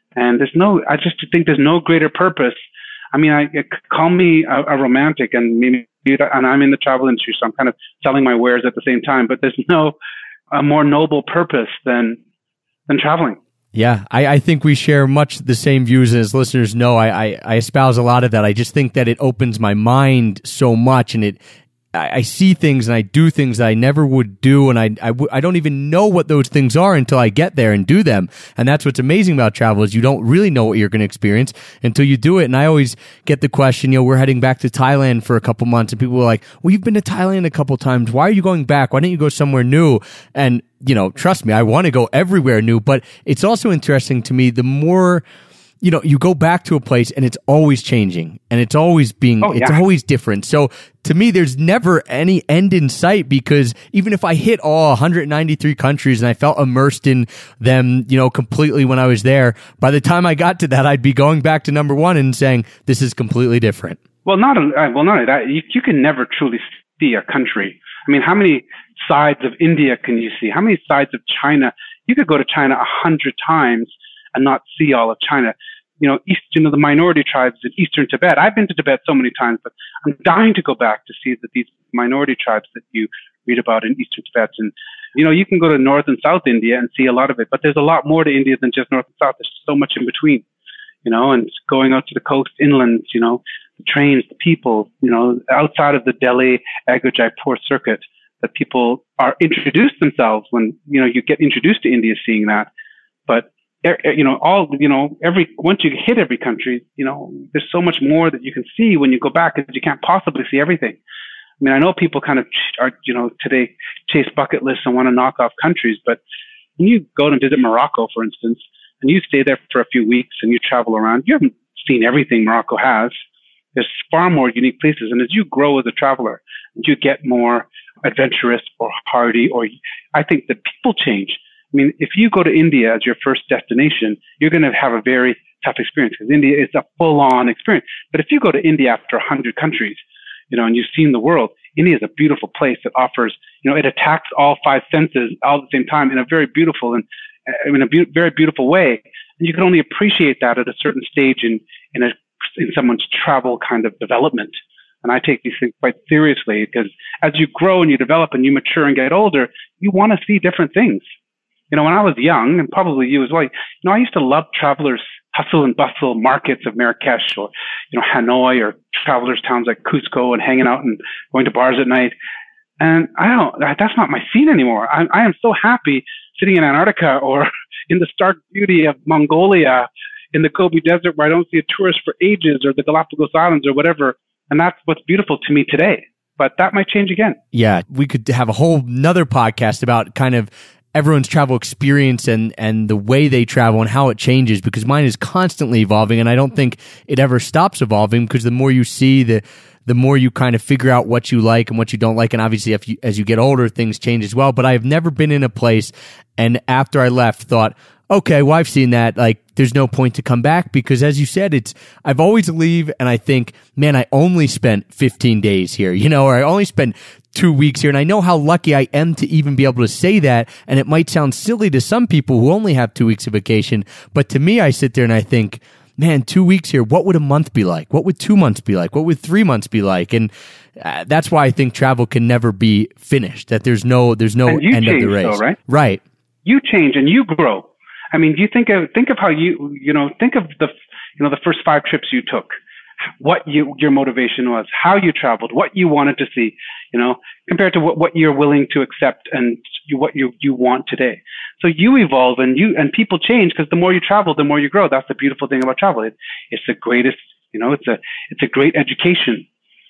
And there's no, I just think there's no greater purpose. I mean, I, I call me a, a romantic, and maybe, and I'm in the travel industry, so I'm kind of selling my wares at the same time. But there's no a more noble purpose than than traveling. Yeah, I, I think we share much the same views, as listeners know. I, I, I espouse a lot of that. I just think that it opens my mind so much, and it I, I see things and I do things that I never would do, and I, I, w- I don't even know what those things are until I get there and do them. And that's what's amazing about travel, is you don't really know what you're going to experience until you do it. And I always get the question, you know, we're heading back to Thailand for a couple months, and people are like, well, you've been to Thailand a couple times. Why are you going back? Why don't you go somewhere new? And, you know, trust me, I want to go everywhere new, but it's also interesting to me, the more, you know, you go back to a place and it's always changing and it's always being, oh, yeah. it's always different. So to me, there's never any end in sight, because even if I hit all one hundred ninety-three countries and I felt immersed in them, you know, completely when I was there, by the time I got to that, I'd be going back to number one and saying, this is completely different. Well, not, well, not only that, you, you can never truly see a country. I mean, how many sides of India can you see? How many sides of China? You could go to China a hundred times and not see all of China. You know, east, you know, the minority tribes in eastern Tibet. I've been to Tibet so many times, but I'm dying to go back to see that these minority tribes that you read about in eastern Tibet. And, you know, you can go to North and South India and see a lot of it, but there's a lot more to India than just North and South. There's so much in between, you know, and going out to the coast, inland, you know, the trains, the people, you know, outside of the Delhi, Agra, Jaipur circuit, that people are introduced themselves when, you know, you get introduced to India, seeing that. But, you know, all, you know, every, once you hit every country, you know, there's so much more that you can see when you go back, because you can't possibly see everything. I mean, I know people kind of are, you know, today chase bucket lists and want to knock off countries, but when you go and visit Morocco, for instance, and you stay there for a few weeks and you travel around, you haven't seen everything Morocco has. There's far more unique places. And as you grow as a traveler, you get more adventurous or hardy, or I think that people change. I mean, if you go to India as your first destination, you're going to have a very tough experience, because India is a full-on experience. But if you go to India after one hundred countries, you know, and you've seen the world, India is a beautiful place that offers, you know, it attacks all five senses all at the same time in a very beautiful and uh, in a be- very beautiful way. And you can only appreciate that at a certain stage in in a in someone's travel kind of development. And I take these things quite seriously, because as you grow and you develop and you mature and get older, you want to see different things. You know, when I was young, and probably you as well, you know, I used to love travelers' hustle and bustle markets of Marrakesh, or, you know, Hanoi, or travelers' towns like Cusco, and hanging out and going to bars at night. And I don't, that's not my scene anymore. I, I am so happy sitting in Antarctica or in the stark beauty of Mongolia, in the Gobi Desert, where I don't see a tourist for ages, or the Galapagos Islands or whatever. And that's what's beautiful to me today. But that might change again. Yeah, we could have a whole nother podcast about kind of everyone's travel experience and, and the way they travel and how it changes, because mine is constantly evolving, and I don't think it ever stops evolving, because the more you see, the the more you kind of figure out what you like and what you don't like. And obviously, if you, as you get older, things change as well. But I have never been in a place and after I left thought, okay, well, I've seen that. Like, there's no point to come back, because as you said, it's, I've always leave and I think, man, I only spent fifteen days here, you know, or I only spent two weeks here. And I know how lucky I am to even be able to say that. And it might sound silly to some people who only have two weeks of vacation. But to me, I sit there and I think, man, two weeks here, what would a month be like? What would two months be like? What would three months be like? And uh, that's why I think travel can never be finished, that there's no, there's no end change, of the race. Though, right? Right. You change and you grow. I mean, you think of, think of how you, you know, think of the, you know, the first five trips you took, what you, your motivation was, how you traveled, what you wanted to see, you know, compared to what, what you're willing to accept and you, what you, you want today. So you evolve and you, and people change, because the more you travel, the more you grow. That's the beautiful thing about travel. It, it's the greatest, you know, it's a, it's a great education.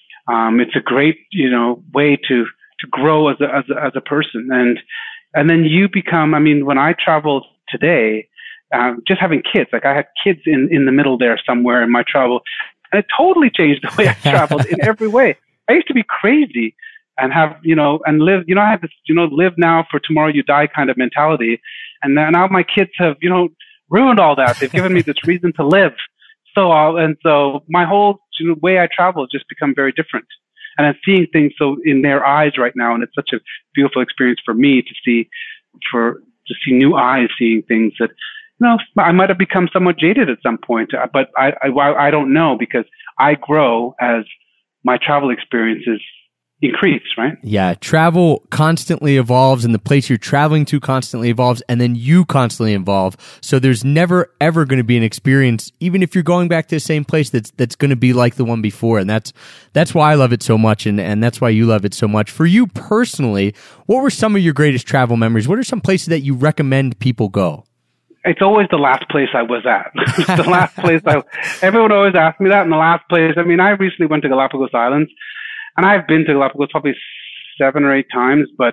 Um, it's a great, you know, way to, to grow as a, as a, as a person. And, and then you become, I mean, when I traveled today, um, just having kids, like I had kids in, in the middle there somewhere in my travel, and it totally changed the way I traveled in every way. I used to be crazy and have, you know, and live, you know, I had this, you know, live now for tomorrow you die kind of mentality. And then now my kids have, you know, ruined all that. They've given me this reason to live. So, uh, and so my whole you know, way I travel has just become very different. And I'm seeing things so in their eyes right now. And it's such a beautiful experience for me to see, for, to see new eyes seeing things that, no, I might have become somewhat jaded at some point, but I, I, I don't know because I grow as my travel experiences increase, right? Yeah, travel constantly evolves and the place you're traveling to constantly evolves and then you constantly evolve. So there's never ever going to be an experience, even if you're going back to the same place, that's that's going to be like the one before. And that's that's why I love it so much and, and that's why you love it so much. For you personally, what were some of your greatest travel memories? What are some places that you recommend people go? It's always the last place I was at. The last place I, everyone always asks me that. And the last place, I mean, I recently went to Galapagos Islands. And I've been to Galapagos probably seven or eight times, but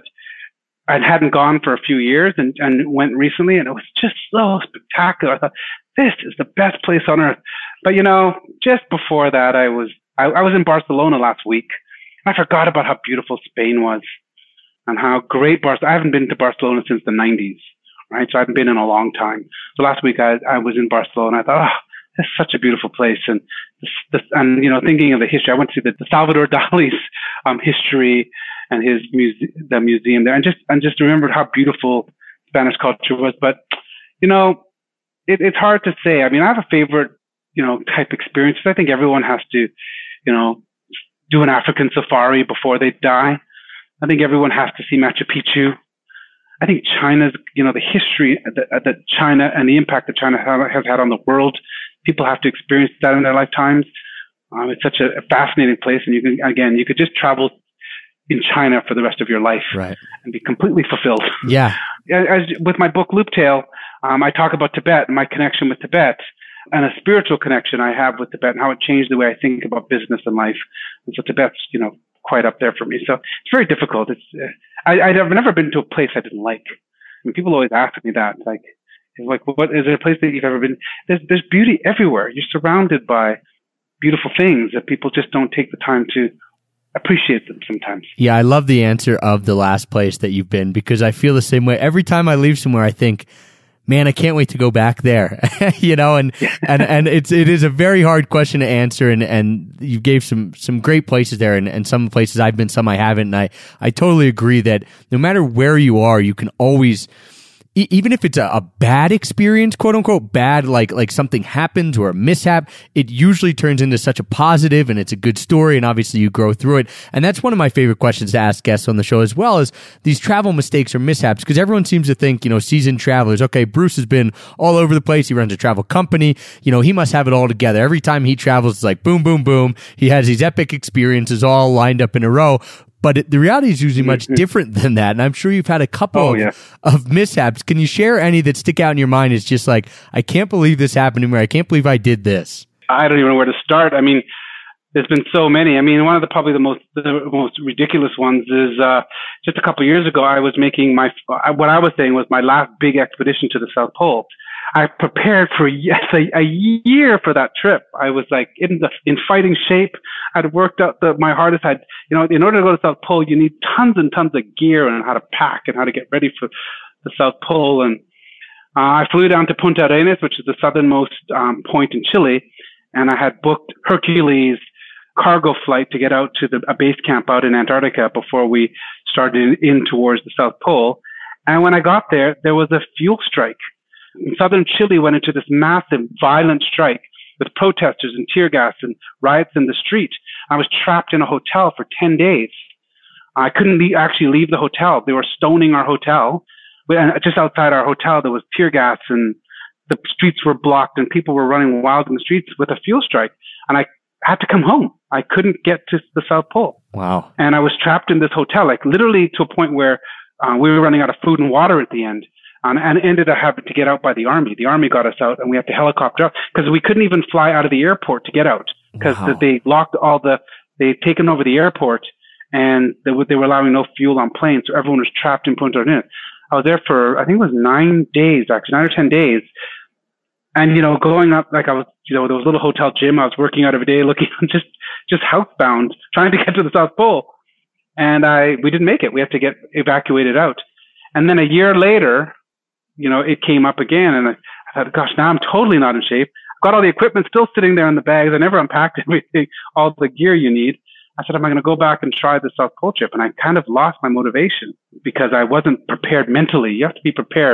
I hadn't gone for a few years and, and went recently, and it was just so spectacular. I thought, this is the best place on earth. But, you know, just before that, I was I, I was in Barcelona last week. I forgot about how beautiful Spain was and how great Barcelona. I haven't been to Barcelona since the nineties, right? So I haven't been in a long time. So last week I, I was in Barcelona. I thought, oh, it's such a beautiful place. And, this, this, and, you know, thinking of the history, I went to see the, the Salvador Dali's, um, history and his muse- the museum there and just, and just remembered how beautiful Spanish culture was. But, you know, it, it's hard to say. I mean, I have a favorite, you know, type experience. I think everyone has to, you know, do an African safari before they die. I think everyone has to see Machu Picchu. I think China's, you know, the history that, that China and the impact that China has had on the world. People have to experience that in their lifetimes. Um, it's such a, a fascinating place. And you can, again, you could just travel in China for the rest of your life right. and be completely fulfilled. Yeah. As, with my book, Looptail, um, I talk about Tibet and my connection with Tibet and a spiritual connection I have with Tibet and how it changed the way I think about business and life. And so Tibet's, you know, quite up there for me. So it's very difficult. It's, uh, I, I've never been to a place I didn't like. I mean, people always ask me that, like, like, what is there a place that you've ever been? There's, there's beauty everywhere. You're surrounded by beautiful things that people just don't take the time to appreciate them sometimes. Yeah, I love the answer of the last place that you've been because I feel the same way. Every time I leave somewhere, I think, man, I can't wait to go back there. You know, and, and, and it's, it is a very hard question to answer. And, and you gave some, some great places there and, and some places I've been, some I haven't. And I, I totally agree that no matter where you are, you can always, even if it's a, a bad experience, quote unquote, bad, like, like something happens or a mishap, it usually turns into such a positive and it's a good story. And obviously you grow through it. And that's one of my favorite questions to ask guests on the show as well is these travel mistakes or mishaps. Because everyone seems to think, you know, seasoned travelers, okay, Bruce has been all over the place. He runs a travel company. You know, he must have it all together. Every time he travels, it's like boom, boom, boom. He has these epic experiences all lined up in a row. But it, the reality is usually much different than that. And I'm sure you've had a couple oh, of, yeah. of mishaps. Can you share any that stick out in your mind? It's just like, I can't believe this happened to me. I can't believe I did this. I don't even know where to start. I mean, there's been so many. I mean, one of the probably the most the most ridiculous ones is uh, just a couple of years ago, I was making my, what I was saying was my last big expedition to the South Pole. I prepared for yes, a, a year for that trip. I was like in the in fighting shape. I'd worked out the, my hardest. I'd, you know, in order to go to the South Pole, you need tons and tons of gear and how to pack and how to get ready for the South Pole. And uh, I flew down to Punta Arenas, which is the southernmost um, point in Chile, and I had booked Hercules cargo flight to get out to the a base camp out in Antarctica before we started in, in towards the South Pole. And when I got there, there was a fuel strike. Southern Chile went into this massive, violent strike with protesters and tear gas and riots in the street. I was trapped in a hotel for ten days. I couldn't le- actually leave the hotel. They were stoning our hotel. And just outside our hotel, there was tear gas and the streets were blocked and people were running wild in the streets with a fuel strike. And I had to come home. I couldn't get to the South Pole. Wow. And I was trapped in this hotel, like literally to a point where uh, we were running out of food and water at the end. Um, and ended up having to get out by the army. The army got us out, and we had to helicopter out because we couldn't even fly out of the airport to get out because wow. they locked all the. They'd taken over the airport, and they were, they were allowing no fuel on planes, so everyone was trapped in Punta Arenas. I was there for I think it was nine days, actually nine or ten days, and you know, going up like I was, you know, there was a little hotel gym. I was working out every day, looking just just housebound, trying to get to the South Pole, and I we didn't make it. We had to get evacuated out, and then a year later. You know, it came up again and I, I thought, gosh, now I'm totally not in shape. I've got all the equipment still sitting there in the bags. I never unpacked everything, all the gear you need. I said, am I going to go back and try the South Pole trip? And I kind of lost my motivation because I wasn't prepared mentally. You have to be prepared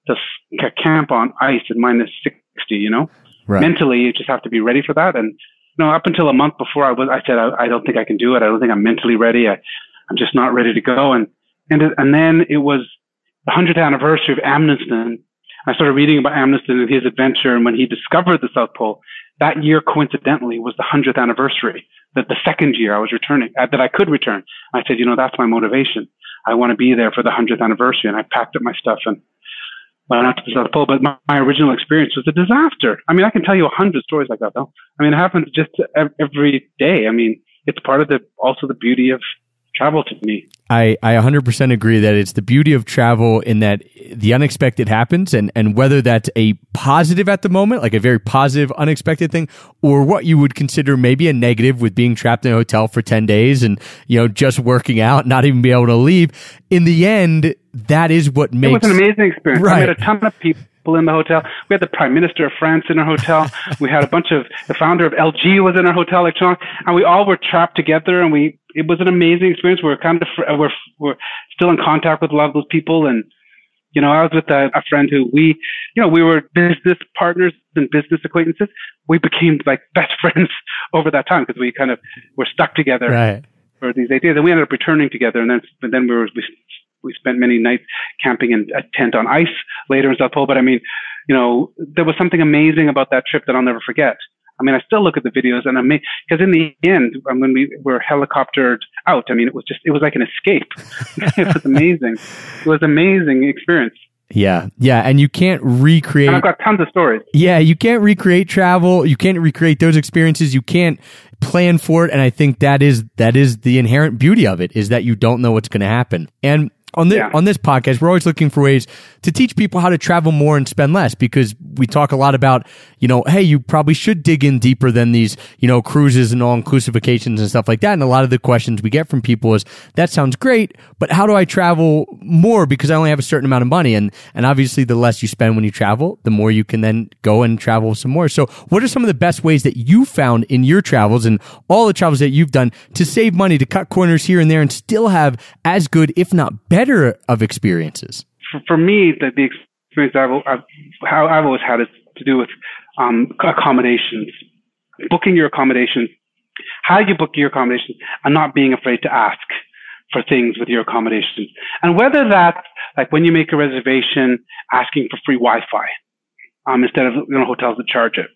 to s- camp on ice at minus sixty, you know? Right. Mentally, you just have to be ready for that. And, you know, up until a month before I was, I said, I, I don't think I can do it. I don't think I'm mentally ready. I, I'm just not ready to go. And, and, and then it was the hundredth anniversary of Amundsen. I started reading about Amundsen and his adventure. And when he discovered the South Pole, that year, coincidentally, was the hundredth anniversary, that the second year I was returning, uh, that I could return. I said, you know, that's my motivation. I want to be there for the hundredth anniversary. And I packed up my stuff and went out to the South Pole. But my, my original experience was a disaster. I mean, I can tell you a hundred stories like that, though. I mean, it happens just every day. I mean, it's part of the, also the beauty of travel to me. I, I one hundred percent agree that it's the beauty of travel in that the unexpected happens, and, and whether that's a positive at the moment, like a very positive, unexpected thing, or what you would consider maybe a negative with being trapped in a hotel for ten days and, you know, just working out, not even be able to leave. In the end, that is what makes... It was an amazing experience. Right. I met a ton of people in the hotel. We had the Prime Minister of France in our hotel. We had a bunch of, the founder of L G was in our hotel, like Sean, and we all were trapped together, and we, it was an amazing experience. We were kind of, we're, we're still in contact with a lot of those people. And, you know, I was with a, a friend who we, you know, we were business partners and business acquaintances. We became like best friends over that time because we kind of were stuck together right. for these eight days. And we ended up returning together. And then, and then we were, we, We spent many nights camping in a tent on ice later in South Pole. But I mean, you know, there was something amazing about that trip that I'll never forget. I mean, I still look at the videos and I'm because in the end, when we were helicoptered out, I mean, it was just, it was like an escape. It was amazing. It was an amazing experience. Yeah. Yeah. And you can't recreate. And I've got tons of stories. Yeah. You can't recreate travel. You can't recreate those experiences. You can't plan for it. And I think that is, that is the inherent beauty of it, is that you don't know what's going to happen. And On, the, yeah. on this podcast, we're always looking for ways to teach people how to travel more and spend less, because we talk a lot about, you know, hey, you probably should dig in deeper than these, you know, cruises and all-inclusive vacations and stuff like that. And a lot of the questions we get from people is, that sounds great, but how do I travel more because I only have a certain amount of money? And, and obviously, the less you spend when you travel, the more you can then go and travel some more. So what are some of the best ways that you found in your travels and all the travels that you've done to save money, to cut corners here and there and still have as good, if not better, of experiences? For, for me, the, the experience I've, I've, how I've always had is to do with um, accommodations, booking your accommodations, how you book your accommodations, and not being afraid to ask for things with your accommodations. And whether that's like when you make a reservation, asking for free Wi-Fi um, instead of, you know, hotels that charge it,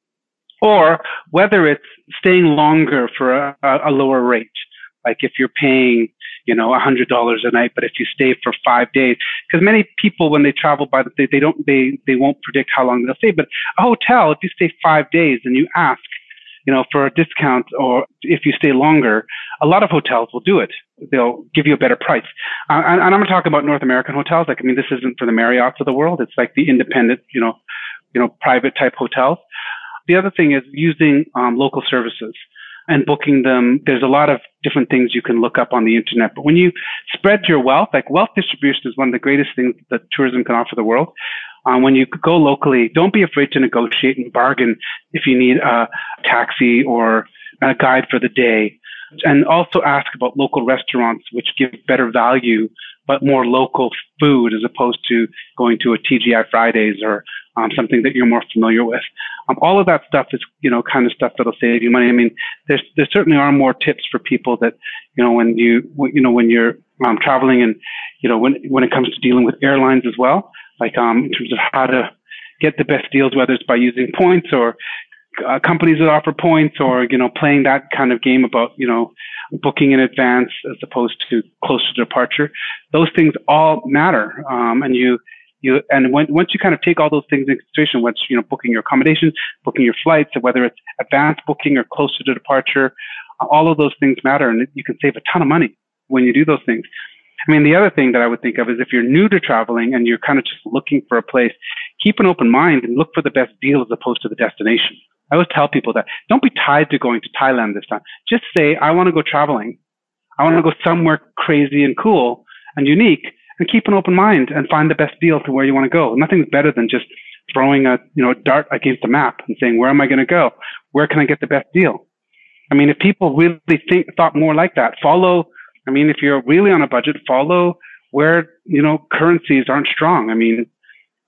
or whether it's staying longer for a, a, a lower rate. Like if you're paying, you know, a hundred dollars a night, but if you stay for five days, because many people, when they travel by the, they, they don't, they, they won't predict how long they'll stay. But a hotel, if you stay five days and you ask, you know, for a discount, or if you stay longer, a lot of hotels will do it. They'll give you a better price. Uh, and, and I'm going to talk about North American hotels. Like, I mean, this isn't for the Marriotts of the world. It's like the independent, you know, you know, private type hotels. The other thing is using um, local services and booking them. There's a lot of different things you can look up on the internet. But when you spread your wealth, like wealth distribution is one of the greatest things that tourism can offer the world. Um, when you go locally, don't be afraid to negotiate and bargain if you need a taxi or a guide for the day. And also ask about local restaurants, which give better value, but more local food as opposed to going to a T G I Fridays or um, something that you're more familiar with. Um, all of that stuff is, you know, kind of stuff that'll save you money. I mean, there's, there certainly are more tips for people that, you know, when you, you know, when you're um, traveling and, you know, when, when it comes to dealing with airlines as well, like um, in terms of how to get the best deals, whether it's by using points or Uh, companies that offer points, or, you know, playing that kind of game about, you know, booking in advance as opposed to closer to departure. Those things all matter. Um, and you, you, and when, once you kind of take all those things into consideration, once, you know, booking your accommodations, booking your flights, whether it's advanced booking or closer to departure, all of those things matter, and you can save a ton of money when you do those things. I mean, the other thing that I would think of is if you're new to traveling and you're kind of just looking for a place, keep an open mind and look for the best deal as opposed to the destination. I always tell people that don't be tied to going to Thailand this time. Just say, I want to go traveling. I want to go somewhere crazy and cool and unique, and keep an open mind and find the best deal to where you want to go. Nothing's better than just throwing a, you know, dart against a map and saying, where am I going to go? Where can I get the best deal? I mean, if people really think, thought more like that, follow, I mean, if you're really on a budget, follow where, you know, currencies aren't strong. I mean,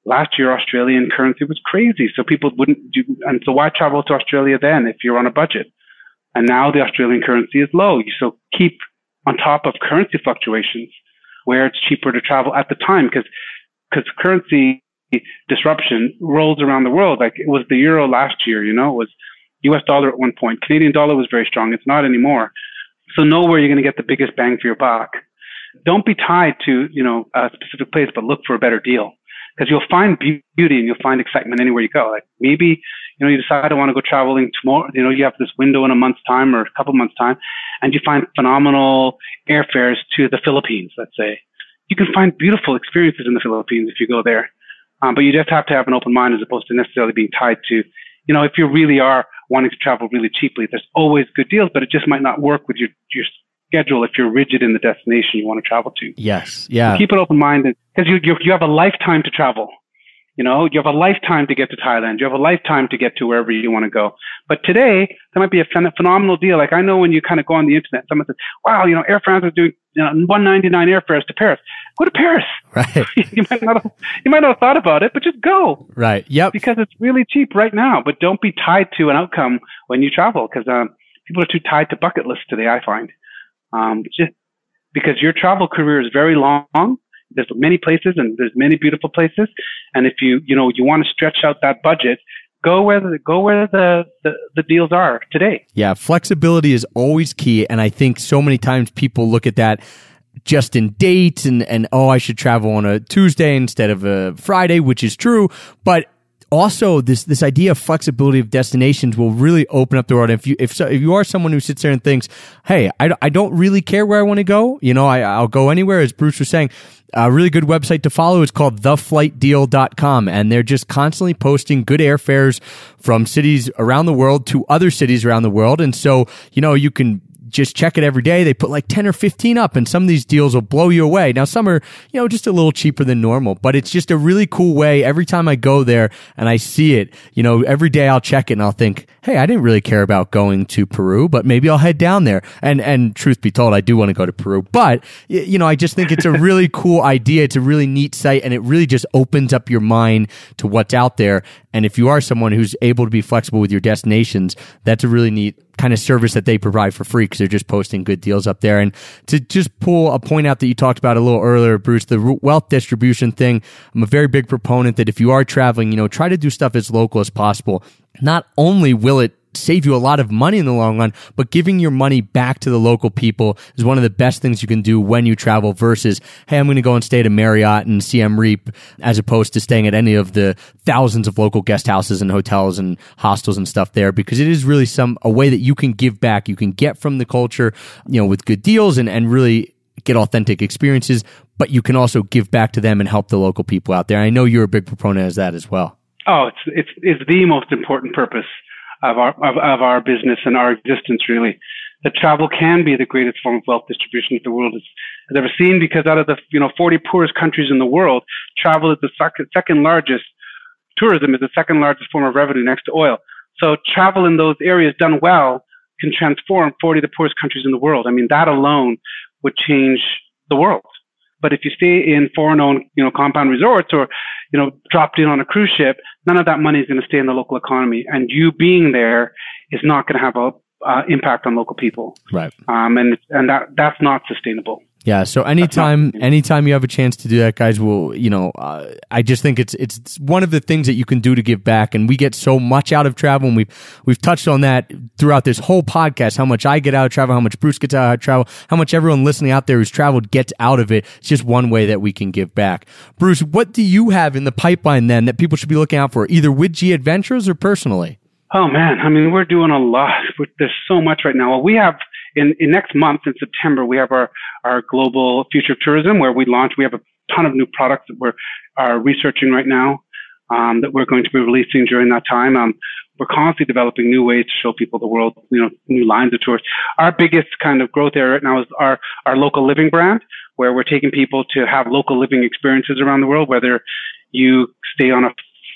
last year, Australian currency was crazy. So people wouldn't do, and so why travel to Australia then if you're on a budget? And now the Australian currency is low. So keep on top of currency fluctuations where it's cheaper to travel at the time, because, because currency disruption rolls around the world. Like it was the euro last year, you know, it was U S dollar at one point. Canadian dollar was very strong. It's not anymore. So know where you're going to get the biggest bang for your buck. Don't be tied to, you know, a specific place, but look for a better deal, because you'll find beauty and you'll find excitement anywhere you go. Like maybe, you know, you decide I want to go traveling tomorrow. You know, you have this window in a month's time or a couple months time, and you find phenomenal airfares to the Philippines, let's say. You can find beautiful experiences in the Philippines if you go there. Um, but you just have to have an open mind as opposed to necessarily being tied to, you know, if you really are wanting to travel really cheaply, there's always good deals, but it just might not work with your, your schedule if you're rigid in the destination you want to travel to. Yes. Yeah. So keep an open mind, because you, you, you have a lifetime to travel. You know, you have a lifetime to get to Thailand. You have a lifetime to get to wherever you want to go. But today, there might be a phenomenal deal. Like I know when you kind of go on the internet, someone says, wow, you know, Air France is doing, you know, one ninety-nine airfares to Paris. Go to Paris. Right. you might not have, you might not have thought about it, but just go. Right. Yep. Because it's really cheap right now. But don't be tied to an outcome when you travel, because um, people are too tied to bucket lists today, I find. Um, just because your travel career is very long. There's many places and there's many beautiful places. And if you, you know, you want to stretch out that budget, go where the, go where the, the, the deals are today. Yeah. Flexibility is always key. And I think so many times people look at that just in dates and, and, oh, I should travel on a Tuesday instead of a Friday, which is true. But also, this this idea of flexibility of destinations will really open up the world. If you if so, if you are someone who sits there and thinks, "Hey, I, I don't really care where I want to go. You know, I, I'll go anywhere." As Bruce was saying, a really good website to follow is called the flight deal dot com, and they're just constantly posting good airfares from cities around the world to other cities around the world. And so, you know, you can just check it every day. They put like ten or fifteen up, and some of these deals will blow you away. Now, some are, you know, just a little cheaper than normal, but it's just a really cool way. Every time I go there and I see it, you know, every day I'll check it and I'll think, hey, I didn't really care about going to Peru, but maybe I'll head down there. And, and truth be told, I do want to go to Peru, but, you know, I just think it's a really cool idea. It's a really neat site, and it really just opens up your mind to what's out there. And if you are someone who's able to be flexible with your destinations, that's a really neat kind of service that they provide for free, because they're just posting good deals up there. And to just pull a point out that you talked about a little earlier, Bruce, the wealth distribution thing, I'm a very big proponent that if you are traveling, you know, try to do stuff as local as possible. Not only will it save you a lot of money in the long run, but giving your money back to the local people is one of the best things you can do when you travel versus, hey, I'm going to go and stay at a Marriott and Siem Reap, as opposed to staying at any of the thousands of local guest houses and hotels and hostels and stuff there, because it is really some, a way that you can give back. You can get from the culture, you know, with good deals and, and really get authentic experiences, but you can also give back to them and help the local people out there. I know you're a big proponent of that as well. Oh, it's, it's, it's the most important purpose of our of, of our business and our existence, really. That travel can be the greatest form of wealth distribution that the world has, has ever seen, because out of the you know forty poorest countries in the world, travel is the second, second largest, tourism is the second largest form of revenue next to oil. So travel in those areas done well can transform forty of the poorest countries in the world. I mean, that alone would change the world. But if you stay in foreign-owned, you know, compound resorts, or, you know, dropped in on a cruise ship, none of that money is going to stay in the local economy, and you being there is not going to have a uh, impact on local people. Right. Um, and and that that's not sustainable. Yeah. So anytime, anytime you have a chance to do that, guys, will, you know, uh, I just think it's, it's one of the things that you can do to give back. And we get so much out of travel, and we've, we've touched on that throughout this whole podcast, how much I get out of travel, how much Bruce gets out of travel, how much everyone listening out there who's traveled gets out of it. It's just one way that we can give back. Bruce, what do you have in the pipeline then that people should be looking out for, either with G Adventures or personally? Oh man. I mean, we're doing a lot. There's so much right now. Well, we have, In, in next month, in September, we have our, our global future of tourism, where we launch. We have a ton of new products that we're are researching right now, um, that we're going to be releasing during that time. Um, we're constantly developing new ways to show people the world, you know, new lines of tours. Our biggest kind of growth area right now is our, our local living brand, where we're taking people to have local living experiences around the world, whether you stay on a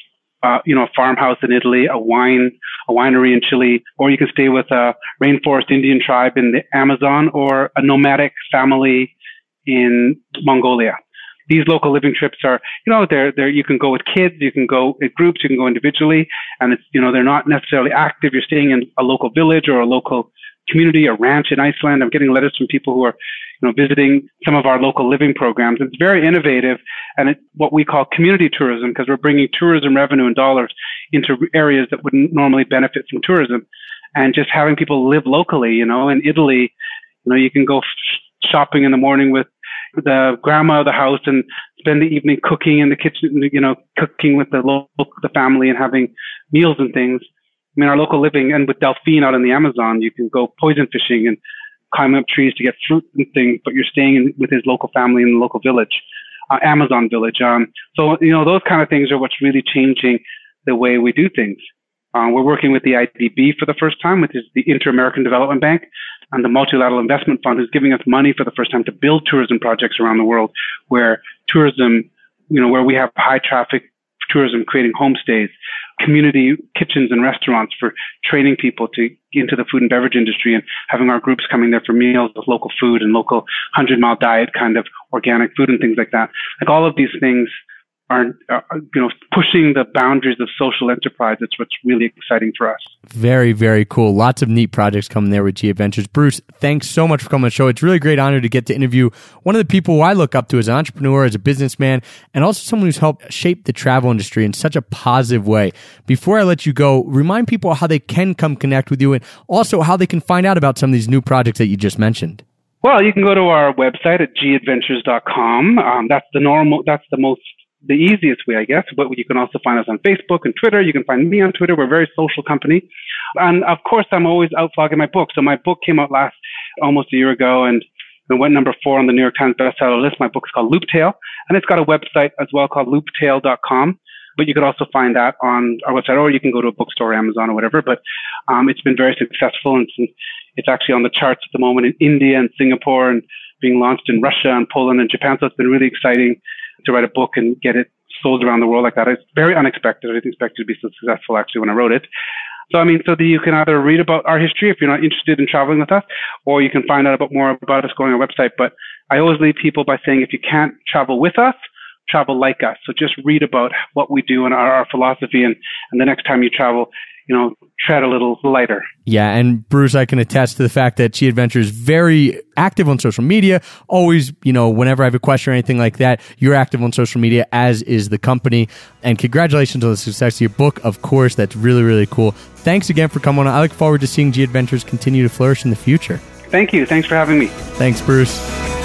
Uh, you know, a farmhouse in Italy, a wine, a winery in Chile, or you can stay with a rainforest Indian tribe in the Amazon, or a nomadic family in Mongolia. these local living trips are, you know, they're, they're, you can go with kids, you can go in groups, you can go individually, and it's, you know, they're not necessarily active. You're staying in a local village or a local community, a ranch in Iceland. I'm getting letters from people who are, you know, visiting some of our local living programs. It's very innovative, and it's what we call community tourism, because we're bringing tourism revenue and dollars into areas that wouldn't normally benefit from tourism, and just having people live locally. You know, in Italy, you know, you can go f- shopping in the morning with the grandma of the house and spend the evening cooking in the kitchen, you know, cooking with the local, the family and having meals and things. I mean, our local living, and with Delphine out in the Amazon, you can go poison fishing and climb up trees to get fruit and things, but you're staying in, with his local family in the local village, uh, Amazon village. Um, so, you know, those kind of things are what's really changing the way we do things. Uh, we're working with the I D B for the first time, which is the Inter-American Development Bank, and the Multilateral Investment Fund, who's giving us money for the first time to build tourism projects around the world, where tourism, you know, where we have high traffic tourism, creating homestays, community kitchens and restaurants for training people to into the food and beverage industry, and having our groups coming there for meals with local food and local hundred mile diet kind of organic food and things like that. Like all of these things are, are, you know, pushing the boundaries of social enterprise. It's what's really exciting for us. Very, very cool. Lots of neat projects coming there with G Adventures. Bruce, thanks so much for coming on the show. It's really a great honor to get to interview one of the people who I look up to as an entrepreneur, as a businessman, and also someone who's helped shape the travel industry in such a positive way. Before I let you go, remind people how they can come connect with you, and also how they can find out about some of these new projects that you just mentioned. Well, you can go to our website at g adventures dot com. Um, that's the normal, that's the most the easiest way, I guess, but you can also find us on Facebook and Twitter. You can find me on Twitter. We're a very social company. And of course, I'm always out vlogging my book. So my book came out last, almost a year ago, and it went number four on the New York Times bestseller list. My book is called Looptail, and it's got a website as well called looptail dot com. But you could also find that on our website, or you can go to a bookstore, Amazon, or whatever. But um, it's been very successful, and it's, it's actually on the charts at the moment in India and Singapore, and being launched in Russia and Poland and Japan. So it's been really exciting to write a book and get it sold around the world like that. It's very unexpected. I didn't expect it to be so successful actually when I wrote it. So, I mean, so that you can either read about our history if you're not interested in traveling with us, or you can find out about more about us going on our website. But I always leave people by saying, if you can't travel with us, travel like us. So just read about what we do and our, our philosophy. And, and the next time you travel, you know, tread a little lighter. Yeah, and Bruce, I can attest to the fact that G Adventure is very active on social media. Always, you know, whenever I have a question or anything like that, you're active on social media, as is the company. And congratulations on the success of your book, of course. That's really, really cool. Thanks again for coming on. I look forward to seeing G Adventures continue to flourish in the future. Thank you. Thanks for having me. Thanks, Bruce.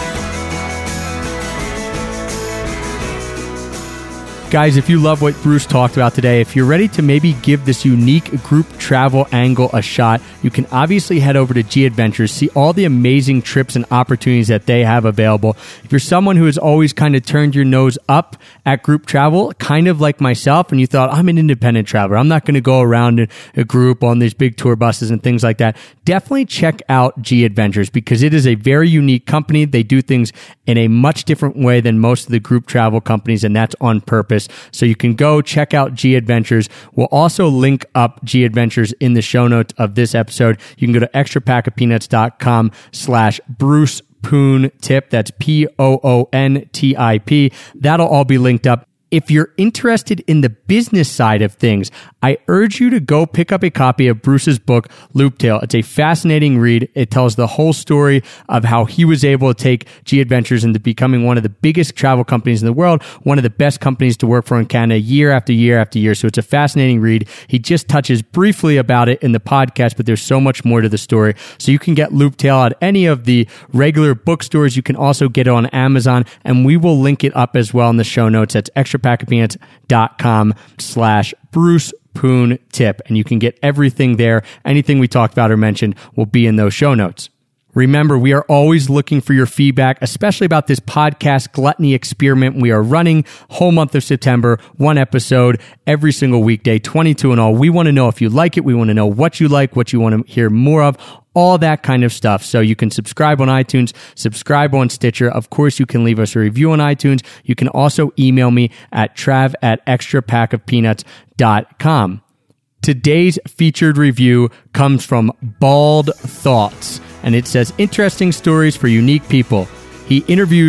Guys, if you love what Bruce talked about today, if you're ready to maybe give this unique group travel angle a shot, you can obviously head over to G Adventures, see all the amazing trips and opportunities that they have available. If you're someone who has always kind of turned your nose up at group travel, kind of like myself, and you thought, I'm an independent traveler, I'm not going to go around in a group on these big tour buses and things like that, definitely check out G Adventures, because it is a very unique company. They do things in a much different way than most of the group travel companies, and that's on purpose. So you can go check out G Adventures. We'll also link up G Adventures in the show notes of this episode. You can go to extra pack of peanuts dot com slash Bruce Poon Tip. That's P O O N T I P. That'll all be linked up. If you're interested in the business side of things, I urge you to go pick up a copy of Bruce's book, Looptail. It's a fascinating read. It tells the whole story of how he was able to take G Adventures into becoming one of the biggest travel companies in the world, one of the best companies to work for in Canada year after year after year. So it's a fascinating read. He just touches briefly about it in the podcast, but there's so much more to the story. So you can get Looptail at any of the regular bookstores. You can also get it on Amazon, and we will link it up as well in the show notes. That's extra pack of peanuts dot com slash Bruce Poon Tip. And you can get everything there. Anything we talked about or mentioned will be in those show notes. Remember, we are always looking for your feedback, especially about this podcast gluttony experiment we are running whole month of September, one episode every single weekday, twenty-two in all. We want to know if you like it. We want to know what you like, what you want to hear more of, all that kind of stuff. So you can subscribe on iTunes, subscribe on Stitcher. Of course, you can leave us a review on iTunes. You can also email me at trav at extra pack of peanuts dot com. Today's featured review comes from Bald Thoughts, and it says, interesting stories for unique people. He interviews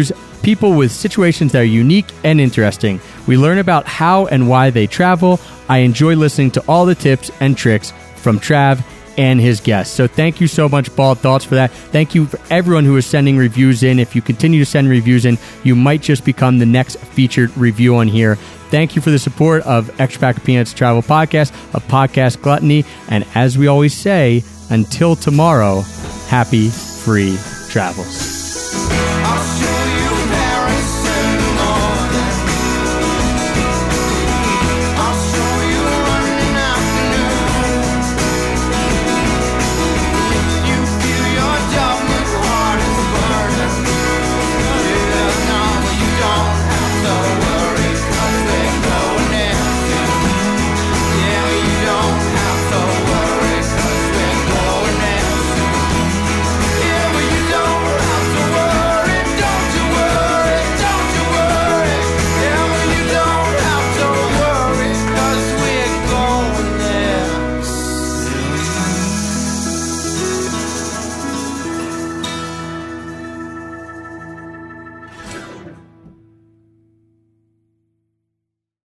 people with situations that are unique and interesting. We learn about how and why they travel. I enjoy listening to all the tips and tricks from Trav and his guests. So thank you so much, Bald Thoughts, for that. Thank you for everyone who is sending reviews in. If you continue to send reviews in, you might just become the next featured review on here. Thank you for the support of Extra Pack of Peanuts Travel Podcast, of Podcast Gluttony. And as we always say, until tomorrow, happy free travels.